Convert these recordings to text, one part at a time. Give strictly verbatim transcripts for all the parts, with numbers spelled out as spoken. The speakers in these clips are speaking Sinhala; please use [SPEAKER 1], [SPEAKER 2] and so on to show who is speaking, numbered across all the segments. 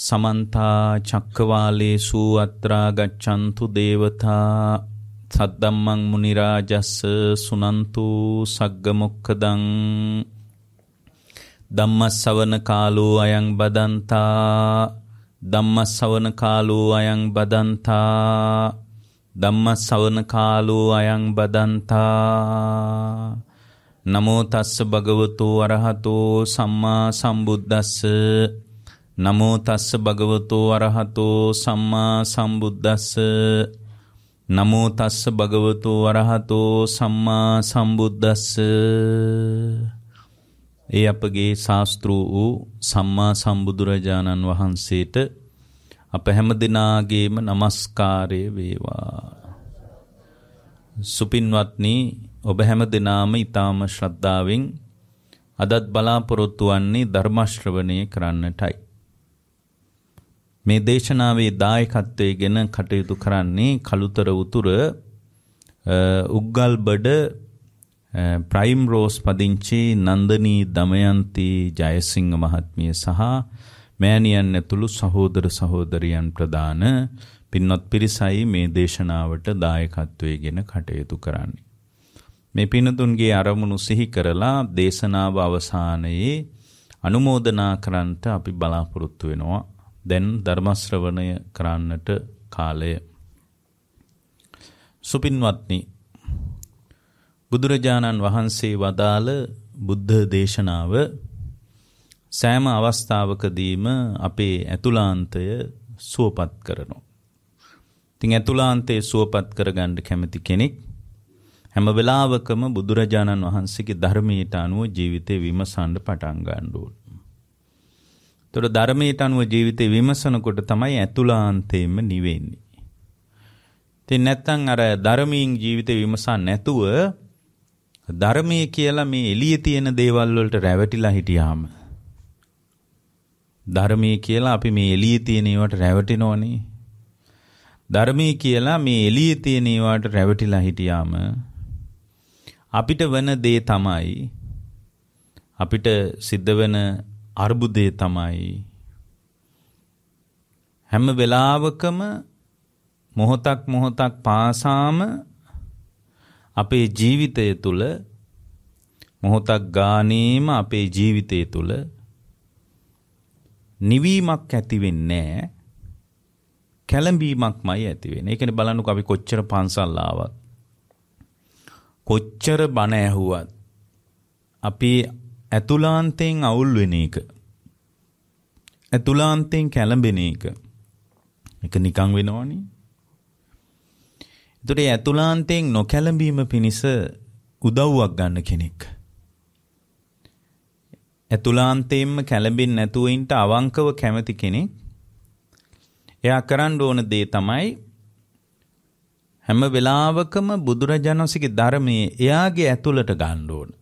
[SPEAKER 1] Samanta Chakavalesu Atra Gachantu Devata Saddhammang Munirajasa Sunantu Saggamukkadang Dhammasavana Kalu Ayang Badanta Dhammasavana Kalu Ayang Badanta Dhammasavana Kalu Ayang Badanta Namo Tassa Bhagavato Arahato Samma Sambuddhassa Namo Tassa Bhagavato Arahato Samma Sambuddhassa Namo Tassa Bhagavato Arahato Samma Sambuddhassa ඒ අපගේ ශාස්ත්‍රූ වූ සම්මා සම්බුදුරජාණන් වහන්සේට අප හැම දිනාගේම নমස්කාරය වේවා. සුපින්වත්නි, ඔබ හැම දිනාම ඊටාම ශ්‍රද්ධාවෙන් අදත් බලාපොරොත්තු වන්නේ ධර්ම ශ්‍රවණය කරන්නටයි. මේ දේශනාවේ දායකත්වයෙන් කටයුතු කරන්නේ කළුතර උතුර උග්ගල්බඩ ප්‍රයිම් රෝස් පදිංචි නන්දනී දමයන්ති ජයසිංහ මහත්මිය සහ මෑණියන් ඇතුළු සහෝදර සහෝදරියන් ප්‍රදාන පින්වත් පිරිසයි මේ දේශනාවට දායකත්වයෙන් කටයුතු කරන්නේ. මේ පින්තුන්ගේ අරමුණු සිහි කරලා දේශනාව අවසානයේ අනුමෝදනා කරන්නට අපි බලාපොරොත්තු වෙනවා. දැන් ධර්ම ශ්‍රවණය කරන්නට කාලය. සුපින්වත්නි, බුදුරජාණන් වහන්සේ වදාළ බුද්ධ දේශනාව සෑම අවස්ථාවකදීම අපේ ඇතුළාන්තය සුවපත් කරනවා. ඉතින් ඇතුළාන්තය සුවපත් කරගන්න කැමති කෙනෙක් හැම වෙලාවකම බුදුරජාණන් වහන්සේගේ ධර්මයට අනුව ජීවිතේ විමසන්න පටන් ගන්න ඕන. ඒතර ධර්මයට අනුව ජීවිතේ විමසනකොට තමයි ඇතුළාන්තයෙන්ම නිවෙන්නේ. ඉතින් නැත්තම් අර ධර්මයෙන් ජීවිතේ විමසන්න නැතුව ධර්මයේ කියලා මේ එළියේ තියෙන දේවල් වලට රැවටිලා හිටියාම ධර්මයේ කියලා අපි මේ එළියේ තියෙන ඒවාට රැවටෙනෝනේ. ධර්මයේ කියලා මේ එළියේ තියෙන ඒවාට රැවටිලා හිටියාම අපිට වෙන දේ තමයි අපිට සිද්ධ වෙන අර්බුදේ තමයි හැම වෙලාවකම මොහොතක් මොහොතක් පාසාම අපේ ජීවිතය තුළ මොහොතක් ගානේම අපේ ජීවිතය තුළ නිවීමක් ඇති වෙන්නේ නැහැ. කැළඹීමක්මයි ඇති වෙන්නේ. ඒ කියන්නේ බලන්නකෝ අපි කොච්චර පන්සල් ආවත් කොච්චර බණ ඇහුවත් අපි ඇතුළාන්තයෙන් අවුල් වෙන එක, ඇතුළාන්තයෙන් කැළඹෙන එක එක නිකන් වෙනවනේ. ඒතර ඇතුළාන්තයෙන් නොකැළඹීම පිණිස උදව්වක් ගන්න කෙනෙක්, ඇතුළාන්තයෙන්ම කැළඹෙන්නේ නැතුව ඉන්න අවංකව කැමති කෙනෙක්, එයා කරන්න ඕන දේ තමයි හැම වෙලාවකම බුදුරජාණන් වහන්සේගේ ධර්මයේ එයාගේ ඇතුළට ගන්න ඕන.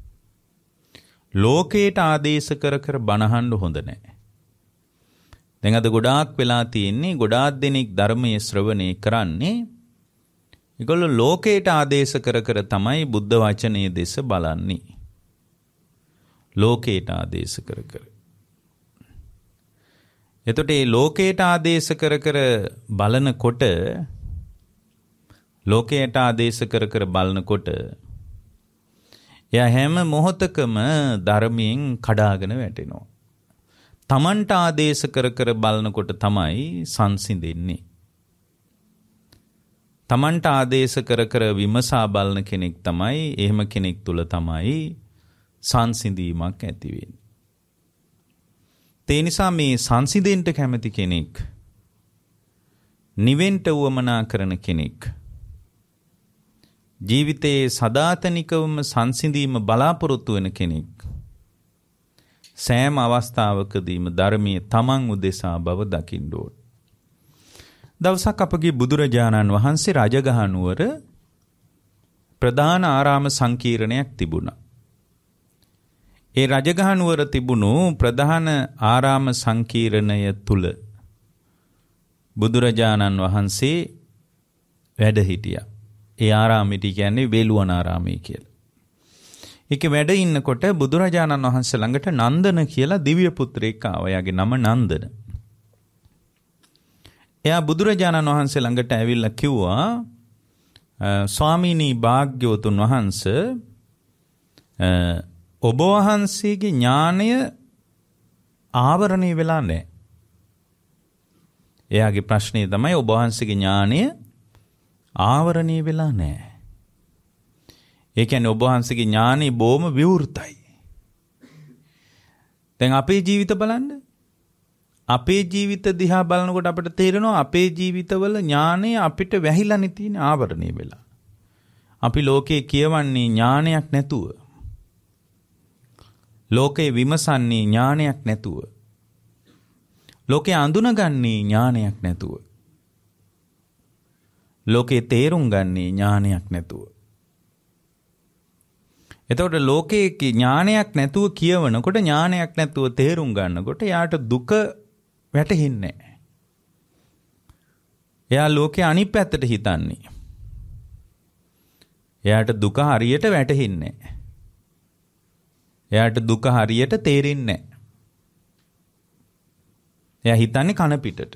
[SPEAKER 1] ලෝකයට ආදේශ කර කර බණහන්න හොඳ නැහැ. දැන් අද ගොඩාක් වෙලා තියෙන්නේ ගොඩාක් දෙනෙක් ධර්මයේ ශ්‍රවණය කරන්නේ ඒගොල්ලෝ ලෝකයට ආදේශ කර කර තමයි බුද්ධ වචනේ දෙස බලන්නේ. ලෝකයට ආදේශ කර කර. එතකොට මේ ලෝකයට ආදේශ කර කර බලනකොට ලෝකයට ආදේශ කර කර බලනකොට එයා හැම මොහොතකම ධර්මයෙන් කඩාගෙන වැටෙනවා. තමන්ට ආදේශ කර කර බලනකොට තමයි සංසිඳෙන්නේ. තමන්ට ආදේශ කර කර විමසා බලන කෙනෙක් තමයි, එහෙම කෙනෙක් තුල තමයි සංසිඳීමක් ඇති වෙන්නේ. ඒ නිසා මේ සංසිඳෙන්න කැමති කෙනෙක්, නිවෙන්න උවමනා කරන කෙනෙක්, ජීවිතයේ සදාතනිකවම සංසිඳීම බලාපොරොත්තු වෙන කෙනෙක් සෑම අවස්ථාවකදීම ධර්මයේ තමන් උදෙසා බව දකින්න ඕන. දවසක් අපගේ බුදුරජාණන් වහන්සේ රජගහ නුවර ප්‍රධාන ආරාම සංකීර්ණයක් තිබුණා. ඒ රජගහ නුවර තිබුණු ප්‍රධාන ආරාම සංකීර්ණය තුල බුදුරජාණන් වහන්සේ වැඩ හිටියා. ඒ ආරාමෙට කියන්නේ වේළුවනාරාමය කියලා. ඒක වැඩ ඉන්නකොට බුදුරජාණන් වහන්සේ ළඟට නන්දන කියලා දිව්‍ය පුත්‍රයෙක් ආවා. එයාගේ නම නන්දන. එයා බුදුරජාණන් වහන්සේ ළඟට ඇවිල්ලා කිව්වා ස්වාමීනි භාග්‍යවතුන් වහන්සේ ඔබ වහන්සේගේ ඥානය ආවරණය වෙලා නැහැ. එයාගේ ප්‍රශ්නේ තමයි ඔබ වහන්සේගේ ඥානය ආවරණය වෙලා නැහැ. ඒ කියන්නේ ඔබ වහන්සේගේ ඥානෙ බොහොම විවෘතයි. දැන් අපේ ජීවිත බලන්න. අපේ ජීවිත දිහා බලනකොට අපිට තේරෙනවා අපේ ජීවිතවල ඥානය අපිට වැහිලානේ තියෙන ආවරණය වෙලා. අපි ලෝකේ කියවන්නේ ඥානයක් නැතුව. ලෝකේ විමසන්නේ ඥානයක් නැතුව. ලෝකේ අඳුනගන්නේ ඥානයක් නැතුව. ලෝකේ තේරුම් ගන්නේ ඥානයක් නැතුව. එතකොට ලෝකේ ඥානයක් නැතුව කියවනකොට ඥානයක් නැතුව තේරුම් ගන්නකොට යාට දුක වැටහෙන්නේ නැහැ. එයා ලෝකේ අනිත් පැත්තට හිතන්නේ. එයාට දුක හරියට වැටහෙන්නේ නැහැ. එයාට දුක හරියට තේරෙන්නේ නැහැ. එයා හිතන්නේ කන පිටට.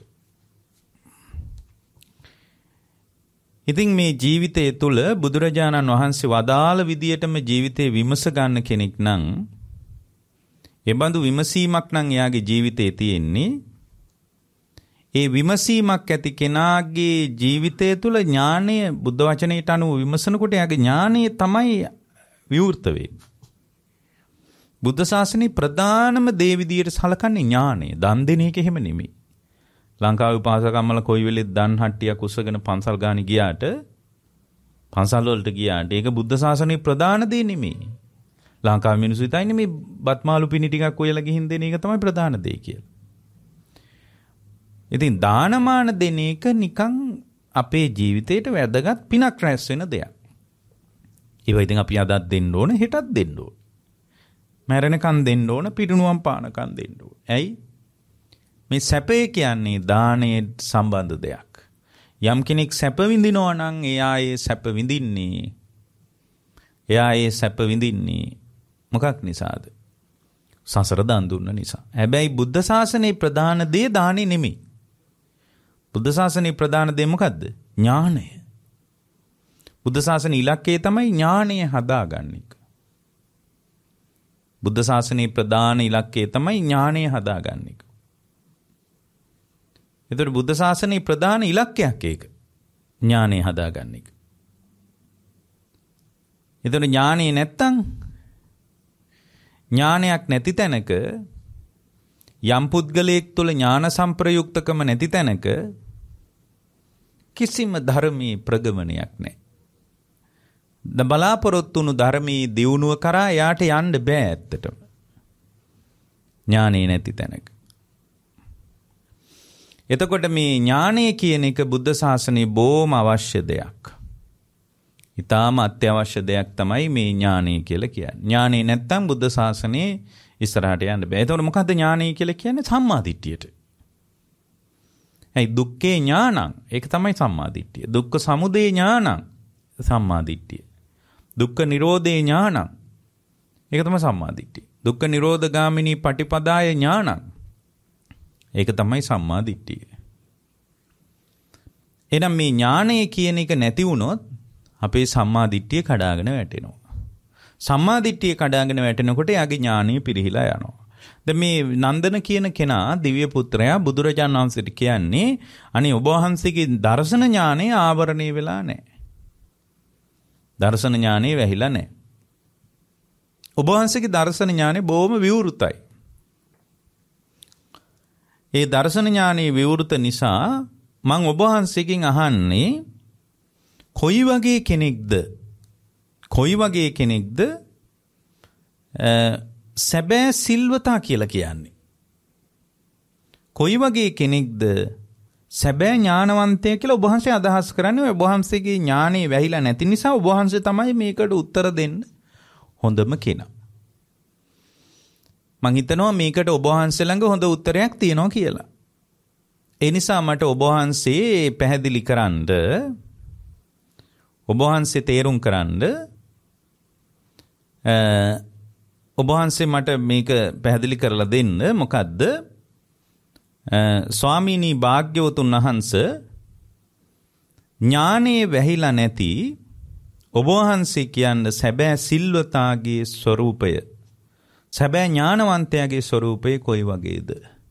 [SPEAKER 1] ඉතින් මේ ජීවිතය තුළ බුදුරජාණන් වහන්සේ වදාළ විදියටම ජීවිතේ විමස ගන්න කෙනෙක් නම් ඒ බඳු විමසීමක් නම් එයාගේ ජීවිතේ තියෙන්නේ. ඒ විමසීමක් ඇති කෙනාගේ ජීවිතය තුළ ඥානය බුද්ධ වචනයට අනුව විමසනකොට එයාගේ ඥානය තමයි විවෘත වෙන්නේ. බුද්ධ ශාසනයේ ප්‍රධානම දේ විදියට සලකන්නේ ඥානය. දන් දෙන එක එහෙම නෙමෙයි. ලංකාවේ උපාසකම්මල කොයි වෙලෙත් දන් හට්ටියක් උස්සගෙන පන්සල් ගානි ගියාට පන්සල් වලට ගියාට ඒක බුද්ධ ශාසනයේ ප්‍රධාන දේ නෙමෙයි. ලංකාවේ මිනිස්සු හිතන්නේ මේ බත්මාළු පිණි ටිකක් ඔයලා ගිහින් දෙන එක තමයි ප්‍රධාන දේ කියලා. ඉතින් දානමාන දෙන එක නිකන් අපේ ජීවිතේට වැදගත් පිනක් රැස් වෙන දෙයක්. ඒවා ඉතින් අපි අදත් දෙන්න ඕන, හෙටත් දෙන්න ඕන. මැරෙනකන් දෙන්න ඕන, පිරිනුවම් පානකන් දෙන්න ඕන. ඇයි? මේ සැපේ කියන්නේ දානයේ සම්බන්ධ දෙයක්. යම් කෙනෙක් සැප විඳිනවා නම් එයා ඒ සැප විඳින්නේ එයා ඒ සැප විඳින්නේ මොකක් නිසාද? සසර දන් දුන්න නිසා. හැබැයි බුද්ධ ශාසනයේ ප්‍රධාන දේ දානේ නෙමෙයි. බුද්ධ ශාසනයේ ප්‍රධාන දේ මොකද්ද? ඥානය. බුද්ධ ශාසනයේ ඉලක්කය තමයි ඥානය හදාගන්න එක. බුද්ධ ශාසනයේ ප්‍රධාන ඉලක්කය තමයි ඥානය හදාගන්න එක. එතකොට බුද්ධ ශාසනයේ ප්‍රධාන ඉලක්කයක් ඒක. ඥානය හදාගන්න එක. එතකොට ඥානෙ නැත්තම් ඥානයක් නැති තැනක යම් පුද්ගලයෙක් තුළ ඥාන සංප්‍රයුක්තකම නැති තැනක කිසිම ධර්මී ප්‍රගමනයක් නැහැ. ද බලාපොරොත්තු වුණු ධර්මී දියුණුව කරා යාට යන්න බෑ ඇත්තටම. ඥානෙ නැති තැනක. එතකොට මේ ඥානය කියන එක බුද්ධ ශාසනයේ බොහොම අවශ්‍ය දෙයක්. ඊටාම අත්‍යවශ්‍ය දෙයක් තමයි මේ ඥානය කියලා කියන්නේ. ඥානෙ නැත්තම් බුද්ධ ශාසනයේ ඉස්සරහට යන්න බෑ. එතකොට මොකද්ද ඥානය කියලා කියන්නේ? සම්මා දිට්ඨියට. ඒ දුක්ඛේ ඥානං ඒක තමයි සම්මා දිට්ඨිය. දුක්ඛ සමුදය ඥානං සම්මා දිට්ඨිය. දුක්ඛ නිරෝධේ ඥානං ඒක තමයි සම්මා දිට්ඨිය. දුක්ඛ නිරෝධ ගාමිනී පටිපදාය ඥානං ඒක තමයි සම්මා දිට්ඨිය. එහෙනම් මේ ඥානය කියන එක නැති වුණොත් අපේ සම්මා දිට්ඨිය කඩාගෙන වැටෙනවා. සම්මා දිට්ඨිය කඩාගෙන වැටෙනකොට යාගේ ඥානය පිරිහිලා යනවා. දැන් මේ නන්දන කියන කෙනා දිව්‍ය පුත්‍රයා බුදුරජාණන් වහන්සේට කියන්නේ අනේ ඔබ වහන්සේගේ දර්ශන ඥානය ආවරණය වෙලා නැහැ. දර්ශන ඥානය වැහිලා නැහැ. ඔබ වහන්සේගේ දර්ශන ඥානය බොහොම විවෘතයි. ඒ දර්ශන ඥානයේ විවෘත නිසා මම ඔබ වහන්සේගෙන් අහන්නේ කොයි වගේ කෙනෙක්ද කොයි වගේ කෙනෙක්ද සැබෑ සිල්වතා කියලා කියන්නේ? කොයි වගේ කෙනෙක්ද සැබෑ ඥානවන්තය කියලා ඔබ වහන්සේ අදහස් කරන්නේ? ඔබ වහන්සේගේ ඥානෙ වැහිලා නැති නිසා ඔබ වහන්සේ තමයි මේකට උත්තර දෙන්න හොඳම කෙනා. මං හිතනවා මේකට ඔබ වහන්සේ ළඟ හොඳ උත්තරයක් තියෙනවා කියලා. ඒ නිසා මට ඔබ වහන්සේ පැහැදිලි කරන්න, ඔබ වහන්සේ තේරුම් කරන්න, ඔබ වහන්සේ මට මේක පැහැදිලි කරලා දෙන්න. මොකද්ද ස්වාමීනි භාග්‍යවතුන් වහන්සේ ඥානේ වැහිලා නැති ඔබ වහන්සේ කියන්නේ සැබෑ සිල්වතාගේ ස්වરૂපය සැබෑ ඥානවන්තයාගේ ස්වરૂපය කොයි වගේද?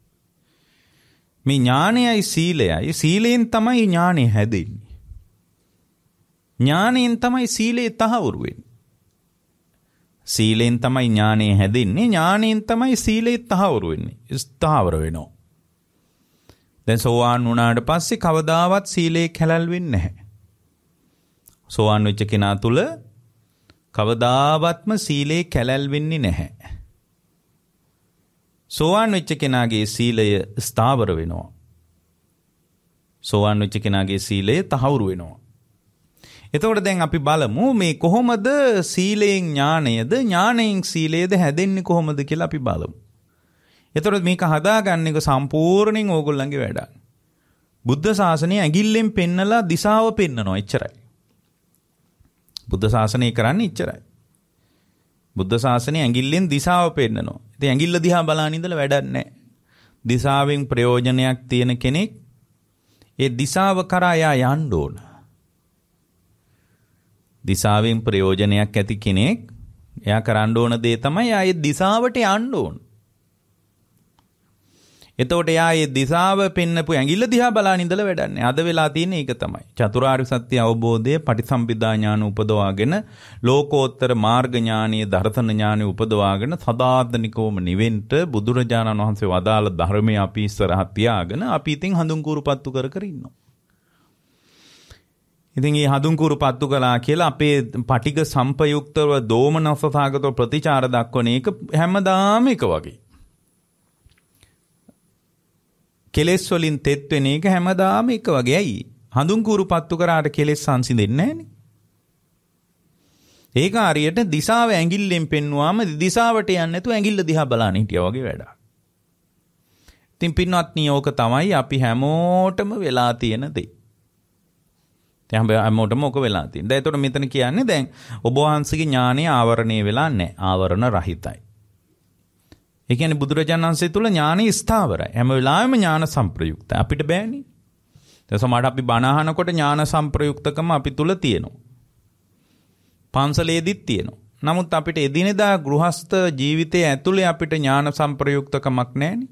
[SPEAKER 1] මේ ඥානයයි සීලයයි සීලයෙන් තමයි ඥානෙ හැදෙන්නේ. ඥානයෙන් තමයි සීලේ තහවුරු වෙන්නේ. සීලෙන් තමයි ඥානෙ හැදෙන්නේ. ඥානයෙන් තමයි සීලේ තහවුරු වෙන්නේ. ස්ථාවර වෙනවා. දැන් සෝවාන් වුණාට පස්සේ කවදාවත් සීලේ කැළල් වෙන්නේ නැහැ. සෝවාන් වෙච්ච කෙනා තුල කවදාවත්ම සීලේ කැළල් වෙන්නේ නැහැ. සෝවාන් වෙච්ච කෙනාගේ සීලය ස්ථාවර වෙනවා. සෝවාන් වෙච්ච කෙනාගේ සීලය තහවුරු වෙනවා. එතකොට දැන් අපි බලමු මේ කොහොමද සීලයෙන් ඥානයද ඥානයෙන් සීලයද හැදෙන්නේ කොහොමද කියලා අපි බලමු. එතකොට මේක හදාගන්න එක සම්පූර්ණයෙන් ඕගොල්ලන්ගේ වැඩක්. බුද්ධ ශාසනය ඇඟිල්ලෙන් පෙන්නලා දිශාව පෙන්නනවා එච්චරයි. බුද්ධ ශාසනය කරන්නේ එච්චරයි. බුද්ධ ශාසනය ඇඟිල්ලෙන් දිශාව පෙන්නනවා. ඉතින් ඇඟිල්ල දිහා බලන ඉඳලා වැඩක් නැහැ. දිශාවෙන් ප්‍රයෝජනයක් තියෙන කෙනෙක් ඒ දිශාව කරා යා යන්න ඕන. දිශාවෙන් ප්‍රයෝජනයක් ඇති කෙනෙක් එයා කරන්න ඕන දේ තමයි ආයේ දිශාවට යන්න ඕන. එතකොට එයා ඒ දිශාව පෙන්නපු ඇඟිල්ල දිහා බලන ඉඳලා වැඩක් නැහැ. අද වෙලා තියෙන්නේ ඒක තමයි. චතුරාර්ය සත්‍ය අවබෝධයේ පටිසම්භිදා ඥාන උපදවාගෙන ලෝකෝත්තර මාර්ග ඥානීය දර්ශන ඥානෙ උපදවාගෙන සදාතනිකවම නිවෙන්න බුදුරජාණන් වහන්සේ වදාළ ධර්මයේ අපි ඉස්සරහ තියාගෙන අපි ඉතින් හඳුන් කුරුපත්තු කර කර ඉන්නවා. ඉතින් මේ හඳුන් කුරුපත්තු කළා කියලා අපේ පටිඝ සම්පයුක්තව දෝමනසසාගතව ප්‍රතිචාර දක්වන එක හැමදාම එක වගේ. කෙලෙස් වලින් තෙත් වෙන එක හැමදාම එක වගේ. ඇයි? හඳුන් කුරුපත්තු කරාට කෙලෙස් සංසිඳෙන්නේ නැහනේ. ඒක හරියට දිශාව ඇඟිල්ලෙන් පෙන්නුවාම දිශාවට යන්නේ නැතුව ඇඟිල්ල දිහා බලන්න හිටියා වගේ වැඩක්. ඉතින් පින්වත්නි ඕක තමයි අපි හැමෝටම වෙලා තියෙන දේ. දැන් හැමෝටම ඕක වෙලා තියෙන. දැන් ඒතකොට මෙතන කියන්නේ දැන් ඔබ වහන්සේගේ ඥානය ආවරණය වෙලා නැහැ. ආවරණ රහිතයි. ඒ කියන්නේ බුදුරජාණන් වහන්සේ තුල ඥානෙ ස්ථාවරයි. හැම වෙලාවෙම ඥාන සංප්‍රයුක්තයි. අපිට බෑනේ. දැන් සමහරට අපි බණ අහනකොට ඥාන සංප්‍රයුක්තකම අපි තුල තියෙනවා. පන්සලේදිත් තියෙනවා. නමුත් අපිට එදිනෙදා ගෘහස්ත ජීවිතයේ ඇතුලේ අපිට ඥාන සංප්‍රයුක්තකමක් නැහැනේ.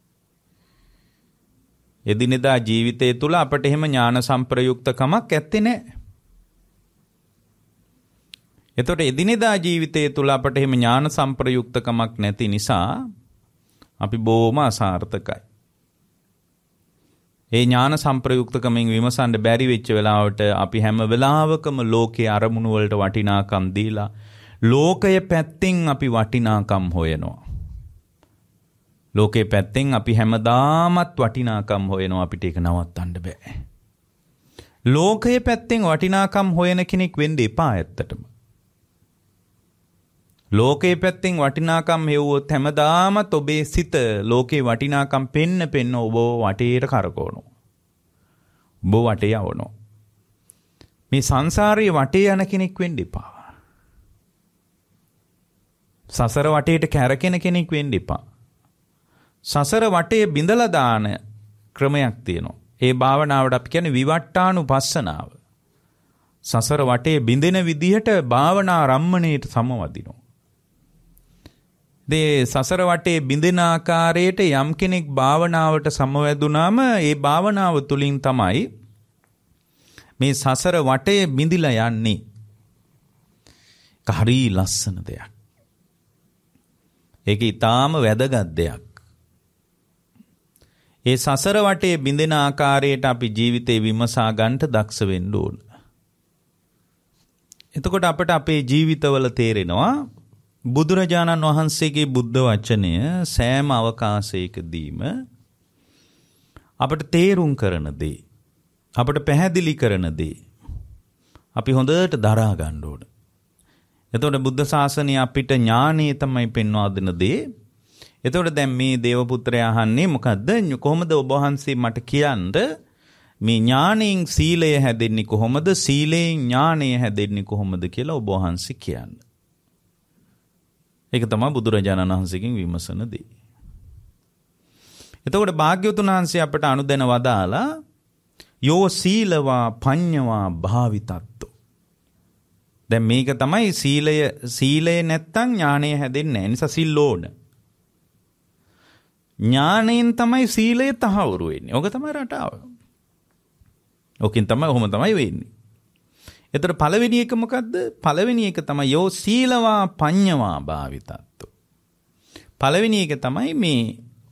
[SPEAKER 1] එදිනෙදා ජීවිතය තුල අපිට එහෙම ඥාන සංප්‍රයුක්තකමක් ඇත්තේ නැහැ. එතකොට එදිනෙදා ජීවිතය තුළ අපට එහෙම ඥාන සංප්‍රයුක්තකමක් නැති නිසා අපි බොහොම අසාර්ථකයි. ඒ ඥාන සංප්‍රයුක්තකමෙන් විමසන්න බැරි වෙච්ච වෙලාවට අපි හැම වෙලාවකම ලෝකයේ අරමුණු වලට වටිනාකම් දීලා ලෝකයේ පැත්තෙන් අපි වටිනාකම් හොයනවා. ලෝකයේ පැත්තෙන් අපි හැමදාමත් වටිනාකම් හොයනවා. අපිට ඒක නවත්තන්න බෑ. ලෝකයේ පැත්තෙන් වටිනාකම් හොයන කෙනෙක් වෙන්න එපා ඇත්තටම. ලෝකයේ පැත්තෙන් වටිනාකම් හෙව්වොත් හැමදාමත් ඔබේ සිත ලෝකේ වටිනාකම් පෙන්න පෙන්න ඔබ වටේට කරකවනවා. ඔබ වටේ යවනවා. මේ සංසාරයේ වටේ යන කෙනෙක් වෙන්න එපා. සසර වටේට කැරකෙන කෙනෙක් වෙන්න එපා. සසර වටේ බිඳලා දාන ක්‍රමයක් තියෙනවා. ඒ භාවනාවට අපි කියන්නේ විවට්ටානුපස්සනාව. සසර වටේ බිඳෙන විදිහට භාවනා රම්මණයට සමවදිනවා. දේ සසර වටේ බිඳෙන ආකාරයට යම් කෙනෙක් භාවනාවට සමවැදුනාම ඒ භාවනාව තුලින් තමයි මේ සසර වටේ බිඳිලා යන්නේ. හරි ලස්සන දෙයක්. ඒක ඊටාම වැදගත් දෙයක්. ඒ සසර වටේ බිඳෙන ආකාරයට අපි ජීවිතේ විමසා ගන්නට දක්ෂ වෙන්න ඕන. එතකොට අපට අපේ ජීවිතවල තේරෙනවා බුදුරජාණන් වහන්සේගේ බුද්ධ වචනය සෑම අවකාශයකදීම අපට තේරුම් කරන දේ, අපට පැහැදිලි කරන දේ අපි හොඳට දරා ගන්න ඕන. එතකොට බුද්ධ ශාසනය අපිට ඥානෙ තමයි පෙන්වා දෙන දේ. එතකොට දැන් මේ දේවපුත්‍රයා අහන්නේ මොකද්ද? කොහොමද ඔබ වහන්සේ මට කියන්නේ මේ ඥාණයෙන් සීලය හැදෙන්නේ කොහොමද? සීලයෙන් ඥාණය හැදෙන්නේ කොහොමද කියලා ඔබ වහන්සේ කියන්නේ. ඒක තමයි බුදුරජාණන් වහන්සේගෙන් විමසන දේ. එතකොට භාග්‍යවතුන් වහන්සේ අපට අනුදැන වදාලා යෝ සීලවා පඤ්ඤවා භාවිතත්තෝ. දැන් මේක තමයි සීලය සීලය නැත්තම් ඥානය හැදෙන්නේ නැහැ. නිසා සිල් ඕන. ඥාණයෙන් තමයි සීලය තහවුරු වෙන්නේ. ඔක තමයි රටාව. ඔකින් තමයි ඔහොම තමයි වෙන්නේ. එතකොට පළවෙනි එක මොකද්ද? පළවෙනි එක තමයි යෝ සීලවා පඤ්ඤවා භාවිතත්තෝ. පළවෙනි එක තමයි මේ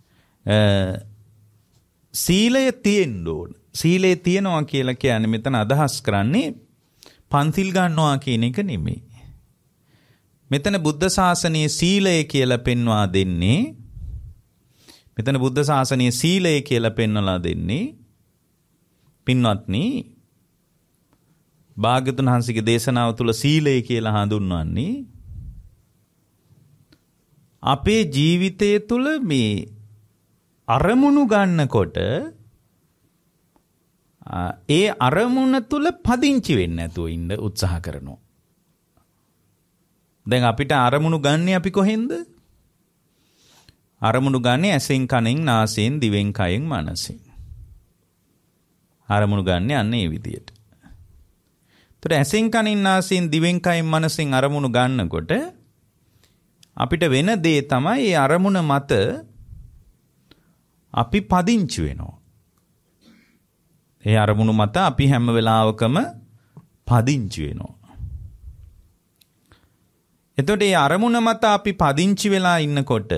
[SPEAKER 1] සීලය තියෙන්න ඕන. සීලය තියනවා කියලා කියන්නේ මෙතන අදහස් කරන්නේ පන්සිල් ගන්නවා කියන එක නෙමෙයි. මෙතන බුද්ධ ශාසනයේ සීලය කියලා පෙන්වා දෙන්නේ මෙතන බුද්ධ ශාසනයේ සීලය කියලා පෙන්වලා දෙන්නේ පින්වත්නි භාග්‍යවතුන් වහන්සේගේ දේශනාව තුළ සීලය කියලා හඳුන්වන්නේ අපේ ජීවිතය තුළ මේ අරමුණු ගන්නකොට ඒ අරමුණ තුළ පදිංචි වෙන්නේ නැතුව ඉන්න උත්සාහ කරනවා. දැන් අපිට අරමුණු ගන්න අපි කොහෙන්ද? අරමුණු ගන්නේ ඇසෙන් කනෙන් නාසයෙන් දිවෙන් කයෙන් මනසෙන්. අරමුණු ගන්න යන්නේ මේ විදියට. ඒතර ඇසෙන් කනෙන් නාසයෙන් දිවෙන් කයෙන් මනසෙන් අරමුණු ගන්නකොට අපිට වෙන දේ තමයි ඒ අරමුණ මත අපි පදිංචි වෙනවා. ඒ අරමුණු මත අපි හැම වෙලාවකම පදිංචි වෙනවා. එතකොට ඒ අරමුණ මත අපි පදිංචි වෙලා ඉන්නකොට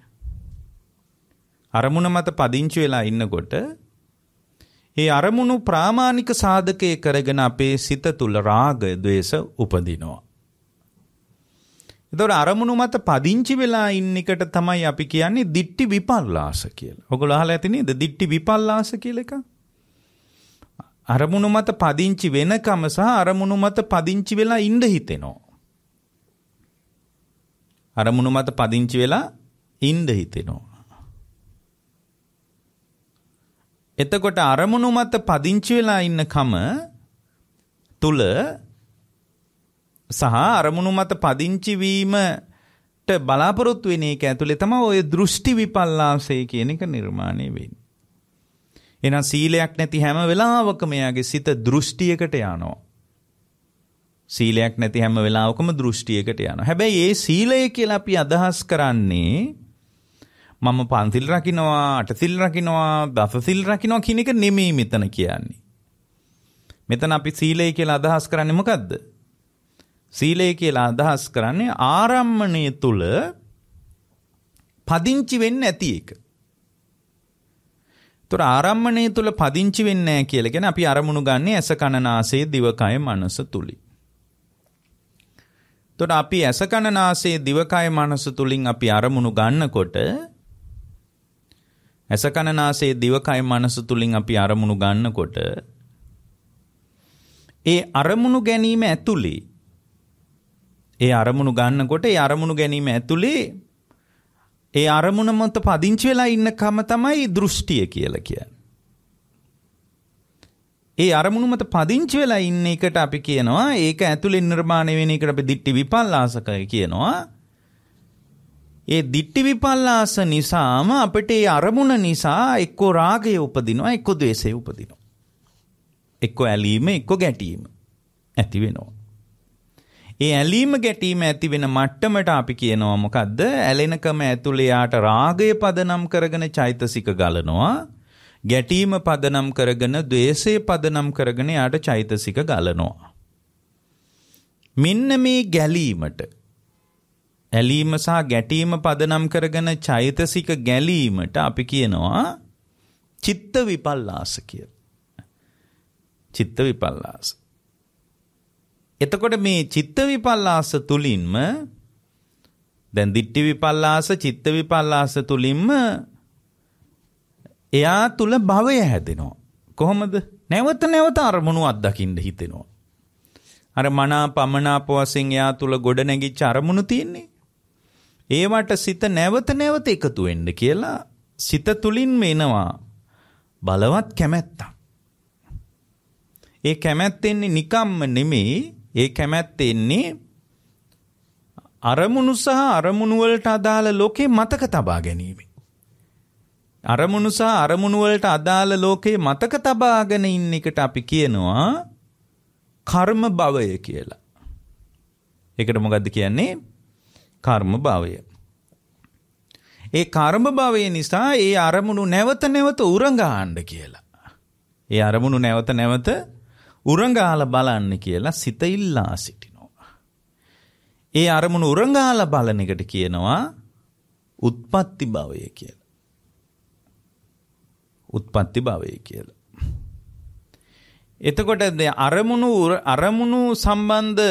[SPEAKER 1] අරමුණ මත පදිංචි වෙලා ඉන්නකොට ඒ අරමුණු ප්‍රාමාණික සාධකයේ කරගෙන අපේ සිත තුළ රාග, ද්වේෂ උපදිනවා. එතකොට අරමුණු මත පදිංචි වෙලා ඉන්න එකට තමයි අපි කියන්නේ දිට්ඨි විපල්ලාස කියලා. ඔයගොල්ලෝ අහලා ඇති නේද? දිට්ඨි විපල්ලාස කියලා එක. අරමුණු මත පදිංචි වෙනකම සහ අරමුණු මත පදිංචි වෙලා ඉඳ හිතෙනවා. අරමුණු මත පදිංචි වෙලා ඉඳ හිතෙනවා. එතකොට අරමුණු මත පදිංචි වෙලා ඉන්නකම තුල සහ අරමුණු මත පදිංචි වීමට බලාපොරොත්තු වෙන එක ඇතුලේ තමයි ඔය දෘෂ්ටි විපල්ලාසය කියන එක නිර්මාණය වෙන්නේ. එහෙනම් සීලයක් නැති හැම වෙලාවකම එයාගේ සිත දෘෂ්ටියකට යනවා. සීලයක් නැති හැම වෙලාවකම දෘෂ්ටියකට යනවා. හැබැයි ඒ සීලය කියලා අපි අදහස් කරන්නේ මම පන්සිල් රකින්නවා, අටසිල් රකින්නවා, දසසිල් රකින්නවා කියන එක නෙමෙයි මෙතන කියන්නේ. මෙතන අපි සීලය කියලා අදහස් කරන්නේ මොකද්ද? සීලය කියලා අදහස් කරන්නේ ආරම්මණය තුල පදිංචි වෙන්නේ නැති එක. ඒතර ආරම්මණය තුල පදිංචි වෙන්නේ නැහැ කියලා කියන්නේ අපි අරමුණු ගන්නේ ඇස කන නාසය දිවකය මනස තුලින්. ඒතර අපි ඇස කන නාසය දිවකය මනස තුලින් අපි අරමුණු ගන්නකොට ඇස කන නාසය දිවකය මනස තුලින් අපි අරමුණු ගන්නකොට ඒ අරමුණු ගැනීම ඇතුලේ ඒ අරමුණු ගන්නකොට ඒ අරමුණු ගැනීම ඇතුලේ ඒ අරමුණ මත පදිංචි වෙලා ඉන්නකම තමයි දෘෂ්ටිය කියලා කියන්නේ. ඒ අරමුණු මත පදිංචි වෙලා ඉන්න එකට අපි කියනවා ඒක ඇතුලේ නිර්මාණය වෙන එකට අපි දිට්ඨි විපල්ලාසකය කියනවා. ඒ දිට්ඨි විපල්ලාස නිසාම අපිට ඒ අරමුණ නිසා එක්ක රාගය උපදිනවා එක්ක ද්වේෂය උපදිනවා. එක්ක ඇලීම එක්ක ගැටීම ඇති වෙනවා. ඒ ඇලීම ගැටීම ඇති වෙන මට්ටමට අපි කියනවා මොකද්ද? ඇලෙනකම ඇතුලේ යාට රාගය පදනම් කරගෙන චෛතසික ගලනවා. ගැටීම පදනම් කරගෙන ද්වේෂය පදනම් කරගෙන යාට චෛතසික ගලනවා. මෙන්න මේ ගැලීමට ඇලීම සහ ගැටීම පදනම් කරගෙන චෛතසික ගැලීමට අපි කියනවා චිත්ත විපල්ලාස කියලා. චිත්ත විපල්ලාස. එතකොට මේ චිත්ත විපල්ලාස තුලින්ම දැන් දිට්ඨි විපල්ලාස චිත්ත විපල්ලාස තුලින්ම එයා තුල භවය හැදෙනවා. කොහොමද? නැවත නැවත අරමුණු අත්දකින්න හිතෙනවා. අර මනාපමනාප වශයෙන් එයා තුල ගොඩ නැගිච්ච අරමුණු තියෙන්නේ. ඒවට සිත නැවත නැවත එකතු වෙන්න කියලා සිත තුලින්ම එනවා බලවත් කැමැත්තක්. ඒ කැමැත්ත එන්නේ නිකම්ම නෙමෙයි. ඒ කැමැත්ත එන්නේ අරමුණු සහ අරමුණු වලට අදාළ ලෝකේ මතක තබා ගැනීම. අරමුණු සහ අරමුණු වලට අදාළ ලෝකේ මතක තබාගෙන ඉන්න එකට අපි කියනවා කර්ම භවය කියලා. ඒකට මොකද්ද කියන්නේ? කර්ම භවය. ඒ කර්ම භවය නිසා ඒ අරමුණු නැවත නැවත උරඟාන්න කියලා. ඒ අරමුණු නැවත නැවත උරඟාලා බලන්න කියලා සිත ඉල්ලා සිටිනවා. ඒ අරමුණු උරඟාලා බලන එකට කියනවා උත්පත්ති භවය කියලා. උත්පත්ති භවය කියලා. එතකොට අරමුණු අරමුණු සම්බන්ධ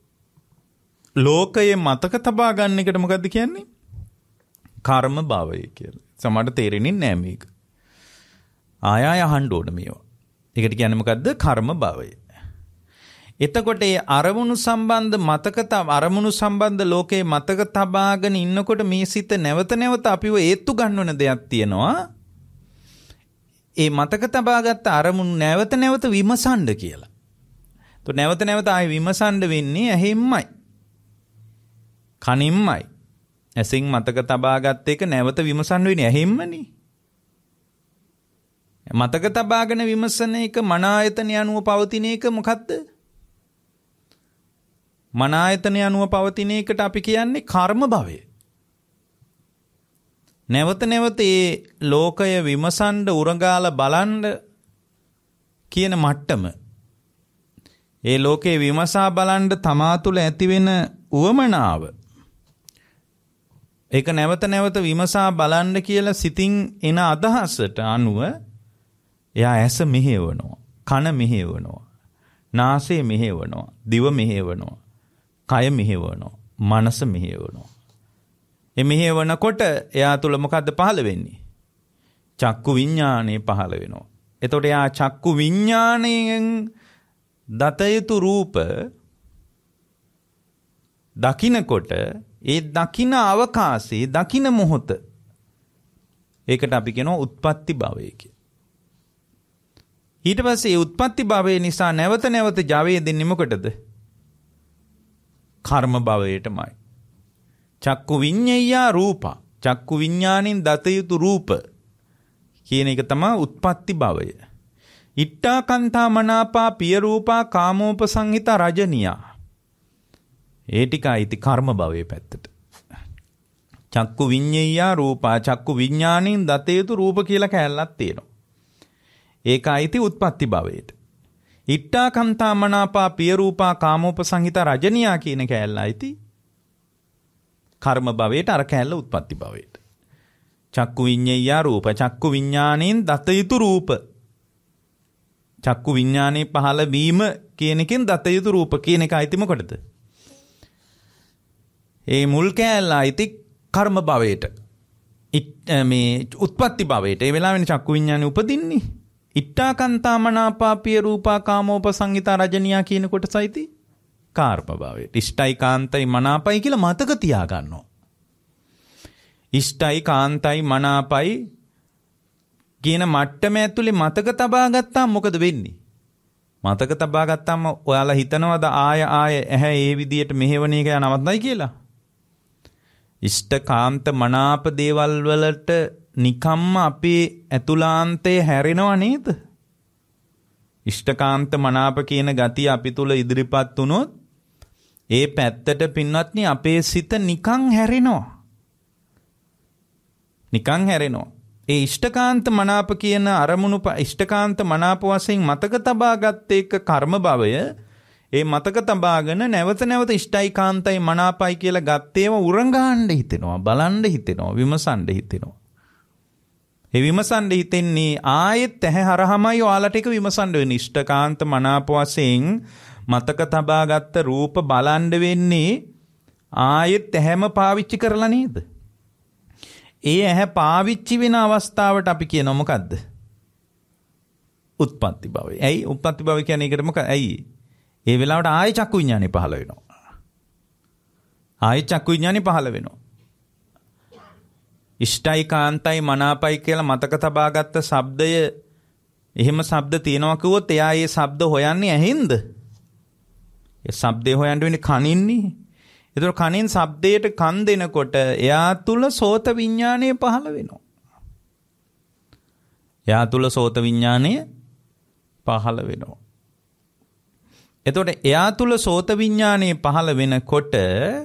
[SPEAKER 1] ලෝකයේ මතක තබා ගන්න එකට මොකද්ද කියන්නේ? කර්ම භවය කියලා. සමහරට තේරෙන්නේ නැහැ මේක. ආය ආය අහන්න ඕන මේවා. ඒකට කියන්නේ මොකද්ද? කර්ම භවය. එතකොට ඒ අරමුණු සම්බන්ධ මතක තබ අරමුණු සම්බන්ධ ලෝකයේ මතක තබාගෙන ඉන්නකොට මේ සිත නැවත නැවත අපිව ඒත්තු ගන්නවන දෙයක් තියෙනවා. ඒ මතක තබාගත්ත අරමුණු නැවත නැවත විමසන්න කියලා. તો නැවත නැවත ආයි විමසන්න වෙන්නේ ඇහෙන්මයි. කනින්මයි. ඇසින් මතක තබාගත් එක නැවත විමසන්න වෙන්නේ ඇහෙන්මනේ. මතක තබාගෙන විමසන එක මන ආයතන යනුව පවතින එක මොකද්ද? මන ආයතන යනුව පවතින එකට අපි කියන්නේ කර්ම භවය. නැවත නැවත ඒ ලෝකය විමසන්න උරගාලා බලන්න කියන මට්ටම. ඒ ලෝකේ විමසා බලන්න තමා තුළ ඇතිවෙන උවමනාව. ඒක නැවත නැවත විමසා බලන්න කියලා සිතින් එන අදහසට අනුව එයා ඇස මෙහෙවනවා, කන මෙහෙවනවා, නාසය මෙහෙවනවා, දිව මෙහෙවනවා, කය මෙහෙවනවා, මනස මෙහෙවනවා. ඒ මෙහෙවනකොට එයා තුළ මොකද්ද පහළ වෙන්නේ? චක්කු විඥානය පහළ වෙනවා. එතකොට එයා චක්කු විඥාණයෙන් දත යුතු රූප දකින්නකොට ඒ දකින්න අවකාශයේ දකින්න මොහොත ඒකට අපි කියනවා උත්පත්ති භවය කියලා. ඊට පස්සේ ඒ උත්පත්ති භවය නිසා නැවත නැවත ජවය දෙන්නේ මොකටද? කර්ම භවයටමයි. චක්කු විඤ්ඤය රූපා චක්කු විඥාණයෙන් දත යුතු රූප කියන එක තමයි උත්පත්ති භවය. ඉට්ඨා කන්තා මනාපා පිය රූපා කාමෝපසංහිතා රජනියා. ඒ ටිකයි කර්ම භවයේ පැත්තට. චක්කු විඤ්ඤය රූපා චක්කු විඥාණයෙන් දත යුතු රූප කියලා කැලලක් තියෙනවා. ඒකයි උත්පත්ති භවයට. ඉට්ඨා කන්තා මනාපා පිය රූපා කාමෝපසංහිතා රජනියා කියන කැලලයි කර්ම භවයට අර කැලල උත්පත්ති භවයට. චක්කු විඤ්ඤය රූප චක්කු විඥාණයෙන් දත යුතු රූප චක්කු විඥානේ පහළ වීම කියන එකෙන් දත යුතු රූප කියන එක අයිති මොකටද? ඒ මුල් කැලල අයිති කර්ම භවයට. මේ උත්පත්ති භවයට. ඒ වෙලාවෙනේ චක්කු විඥානේ උපදින්නේ. ඉට්ඨා කන්තා මනාපා පිය රූපා කාමෝපසංහිතා රජනියා කියන කොටස අයිති කර්ම භවයට. ඉෂ්ටයි කාන්තයි මනාපයි කියලා මතක තියා ගන්නවා. ඉෂ්ටයි කාන්තයි මනාපයි කියන මට්ටම ඇතුලේ මතක තබා ගත්තාම මොකද වෙන්නේ? මතක තබා ගත්තාම ඔයාලා හිතනවද ආය ආය ඇහැ ඒ විදියට මෙහෙවන එක නවත්තයි කියලා? ඉෂ්ට කාන්ත මනාප දේවල් වලට නිකම්ම අපේ ඇතුලාන්තයේ හැරෙනව නේද? ඉෂ්ටකාන්ත මනාප කියන ගතිය අපි තුල ඉදිරිපත් වුණොත් ඒ පැත්තට පින්වත්නි අපේ සිත නිකන් හැරෙනවා. නිකන් හැරෙනවා. ඒ ඉෂ්ටකාන්ත මනාප කියන අරමුණු ඉෂ්ටකාන්ත මනාප වශයෙන් මතක තබාගත් එක කර්ම භවය. ඒ මතක තබාගෙන නැවත නැවත ඉෂ්ටයි කාන්තයි මනාපයි කියලා ගත්තේම උරංගාන්න හිතෙනවා, බලන්න හිතෙනවා, විමසන්න හිතෙනවා. ඒ විමසන්න හිතෙන්නේ ආයෙත් ඇහැ හරහමයි ඔයාලට එක විමසන්න වෙන්නේ. ඉෂ්ටකාන්ත මනාප වශයෙන් මතක තබාගත්ත රූප බලන්න වෙන්නේ ආයෙත් ඇහැම පාවිච්චි කරලා නේද? ඒ ඇහැ පාවිච්චි වෙන අවස්ථාවට අපි කියනවා මොකද්ද? උත්පත්ති භවය. ඇයි උත්පත්ති භවය කියන්නේ? ඒකට මොකද? ඇයි? ඒ වෙලාවට ආයෙ චක්කු විඥානේ පහළ වෙනවා. ආයෙ චක්කු විඥානේ පහළ වෙනවා. ඉෂ්ටයි කාන්තයි මනාපයි කියලා මතක තබාගත්ත ශබ්දය එහෙම ශබ්ද තියෙනවා කිව්වොත් එයා ඒ ශබ්ද හොයන්නේ ඇහෙන්ද? ඒ ශබ්දේ හොයන්න වෙන්නේ කනින්නේ. ඒතර කනින් ශබ්දයට කන් දෙනකොට එයා තුල සෝත විඥානය පහළ වෙනවා. එයා තුල සෝත විඥානය පහළ වෙනවා. එතකොට එයා තුල සෝත විඥානය පහළ වෙනකොට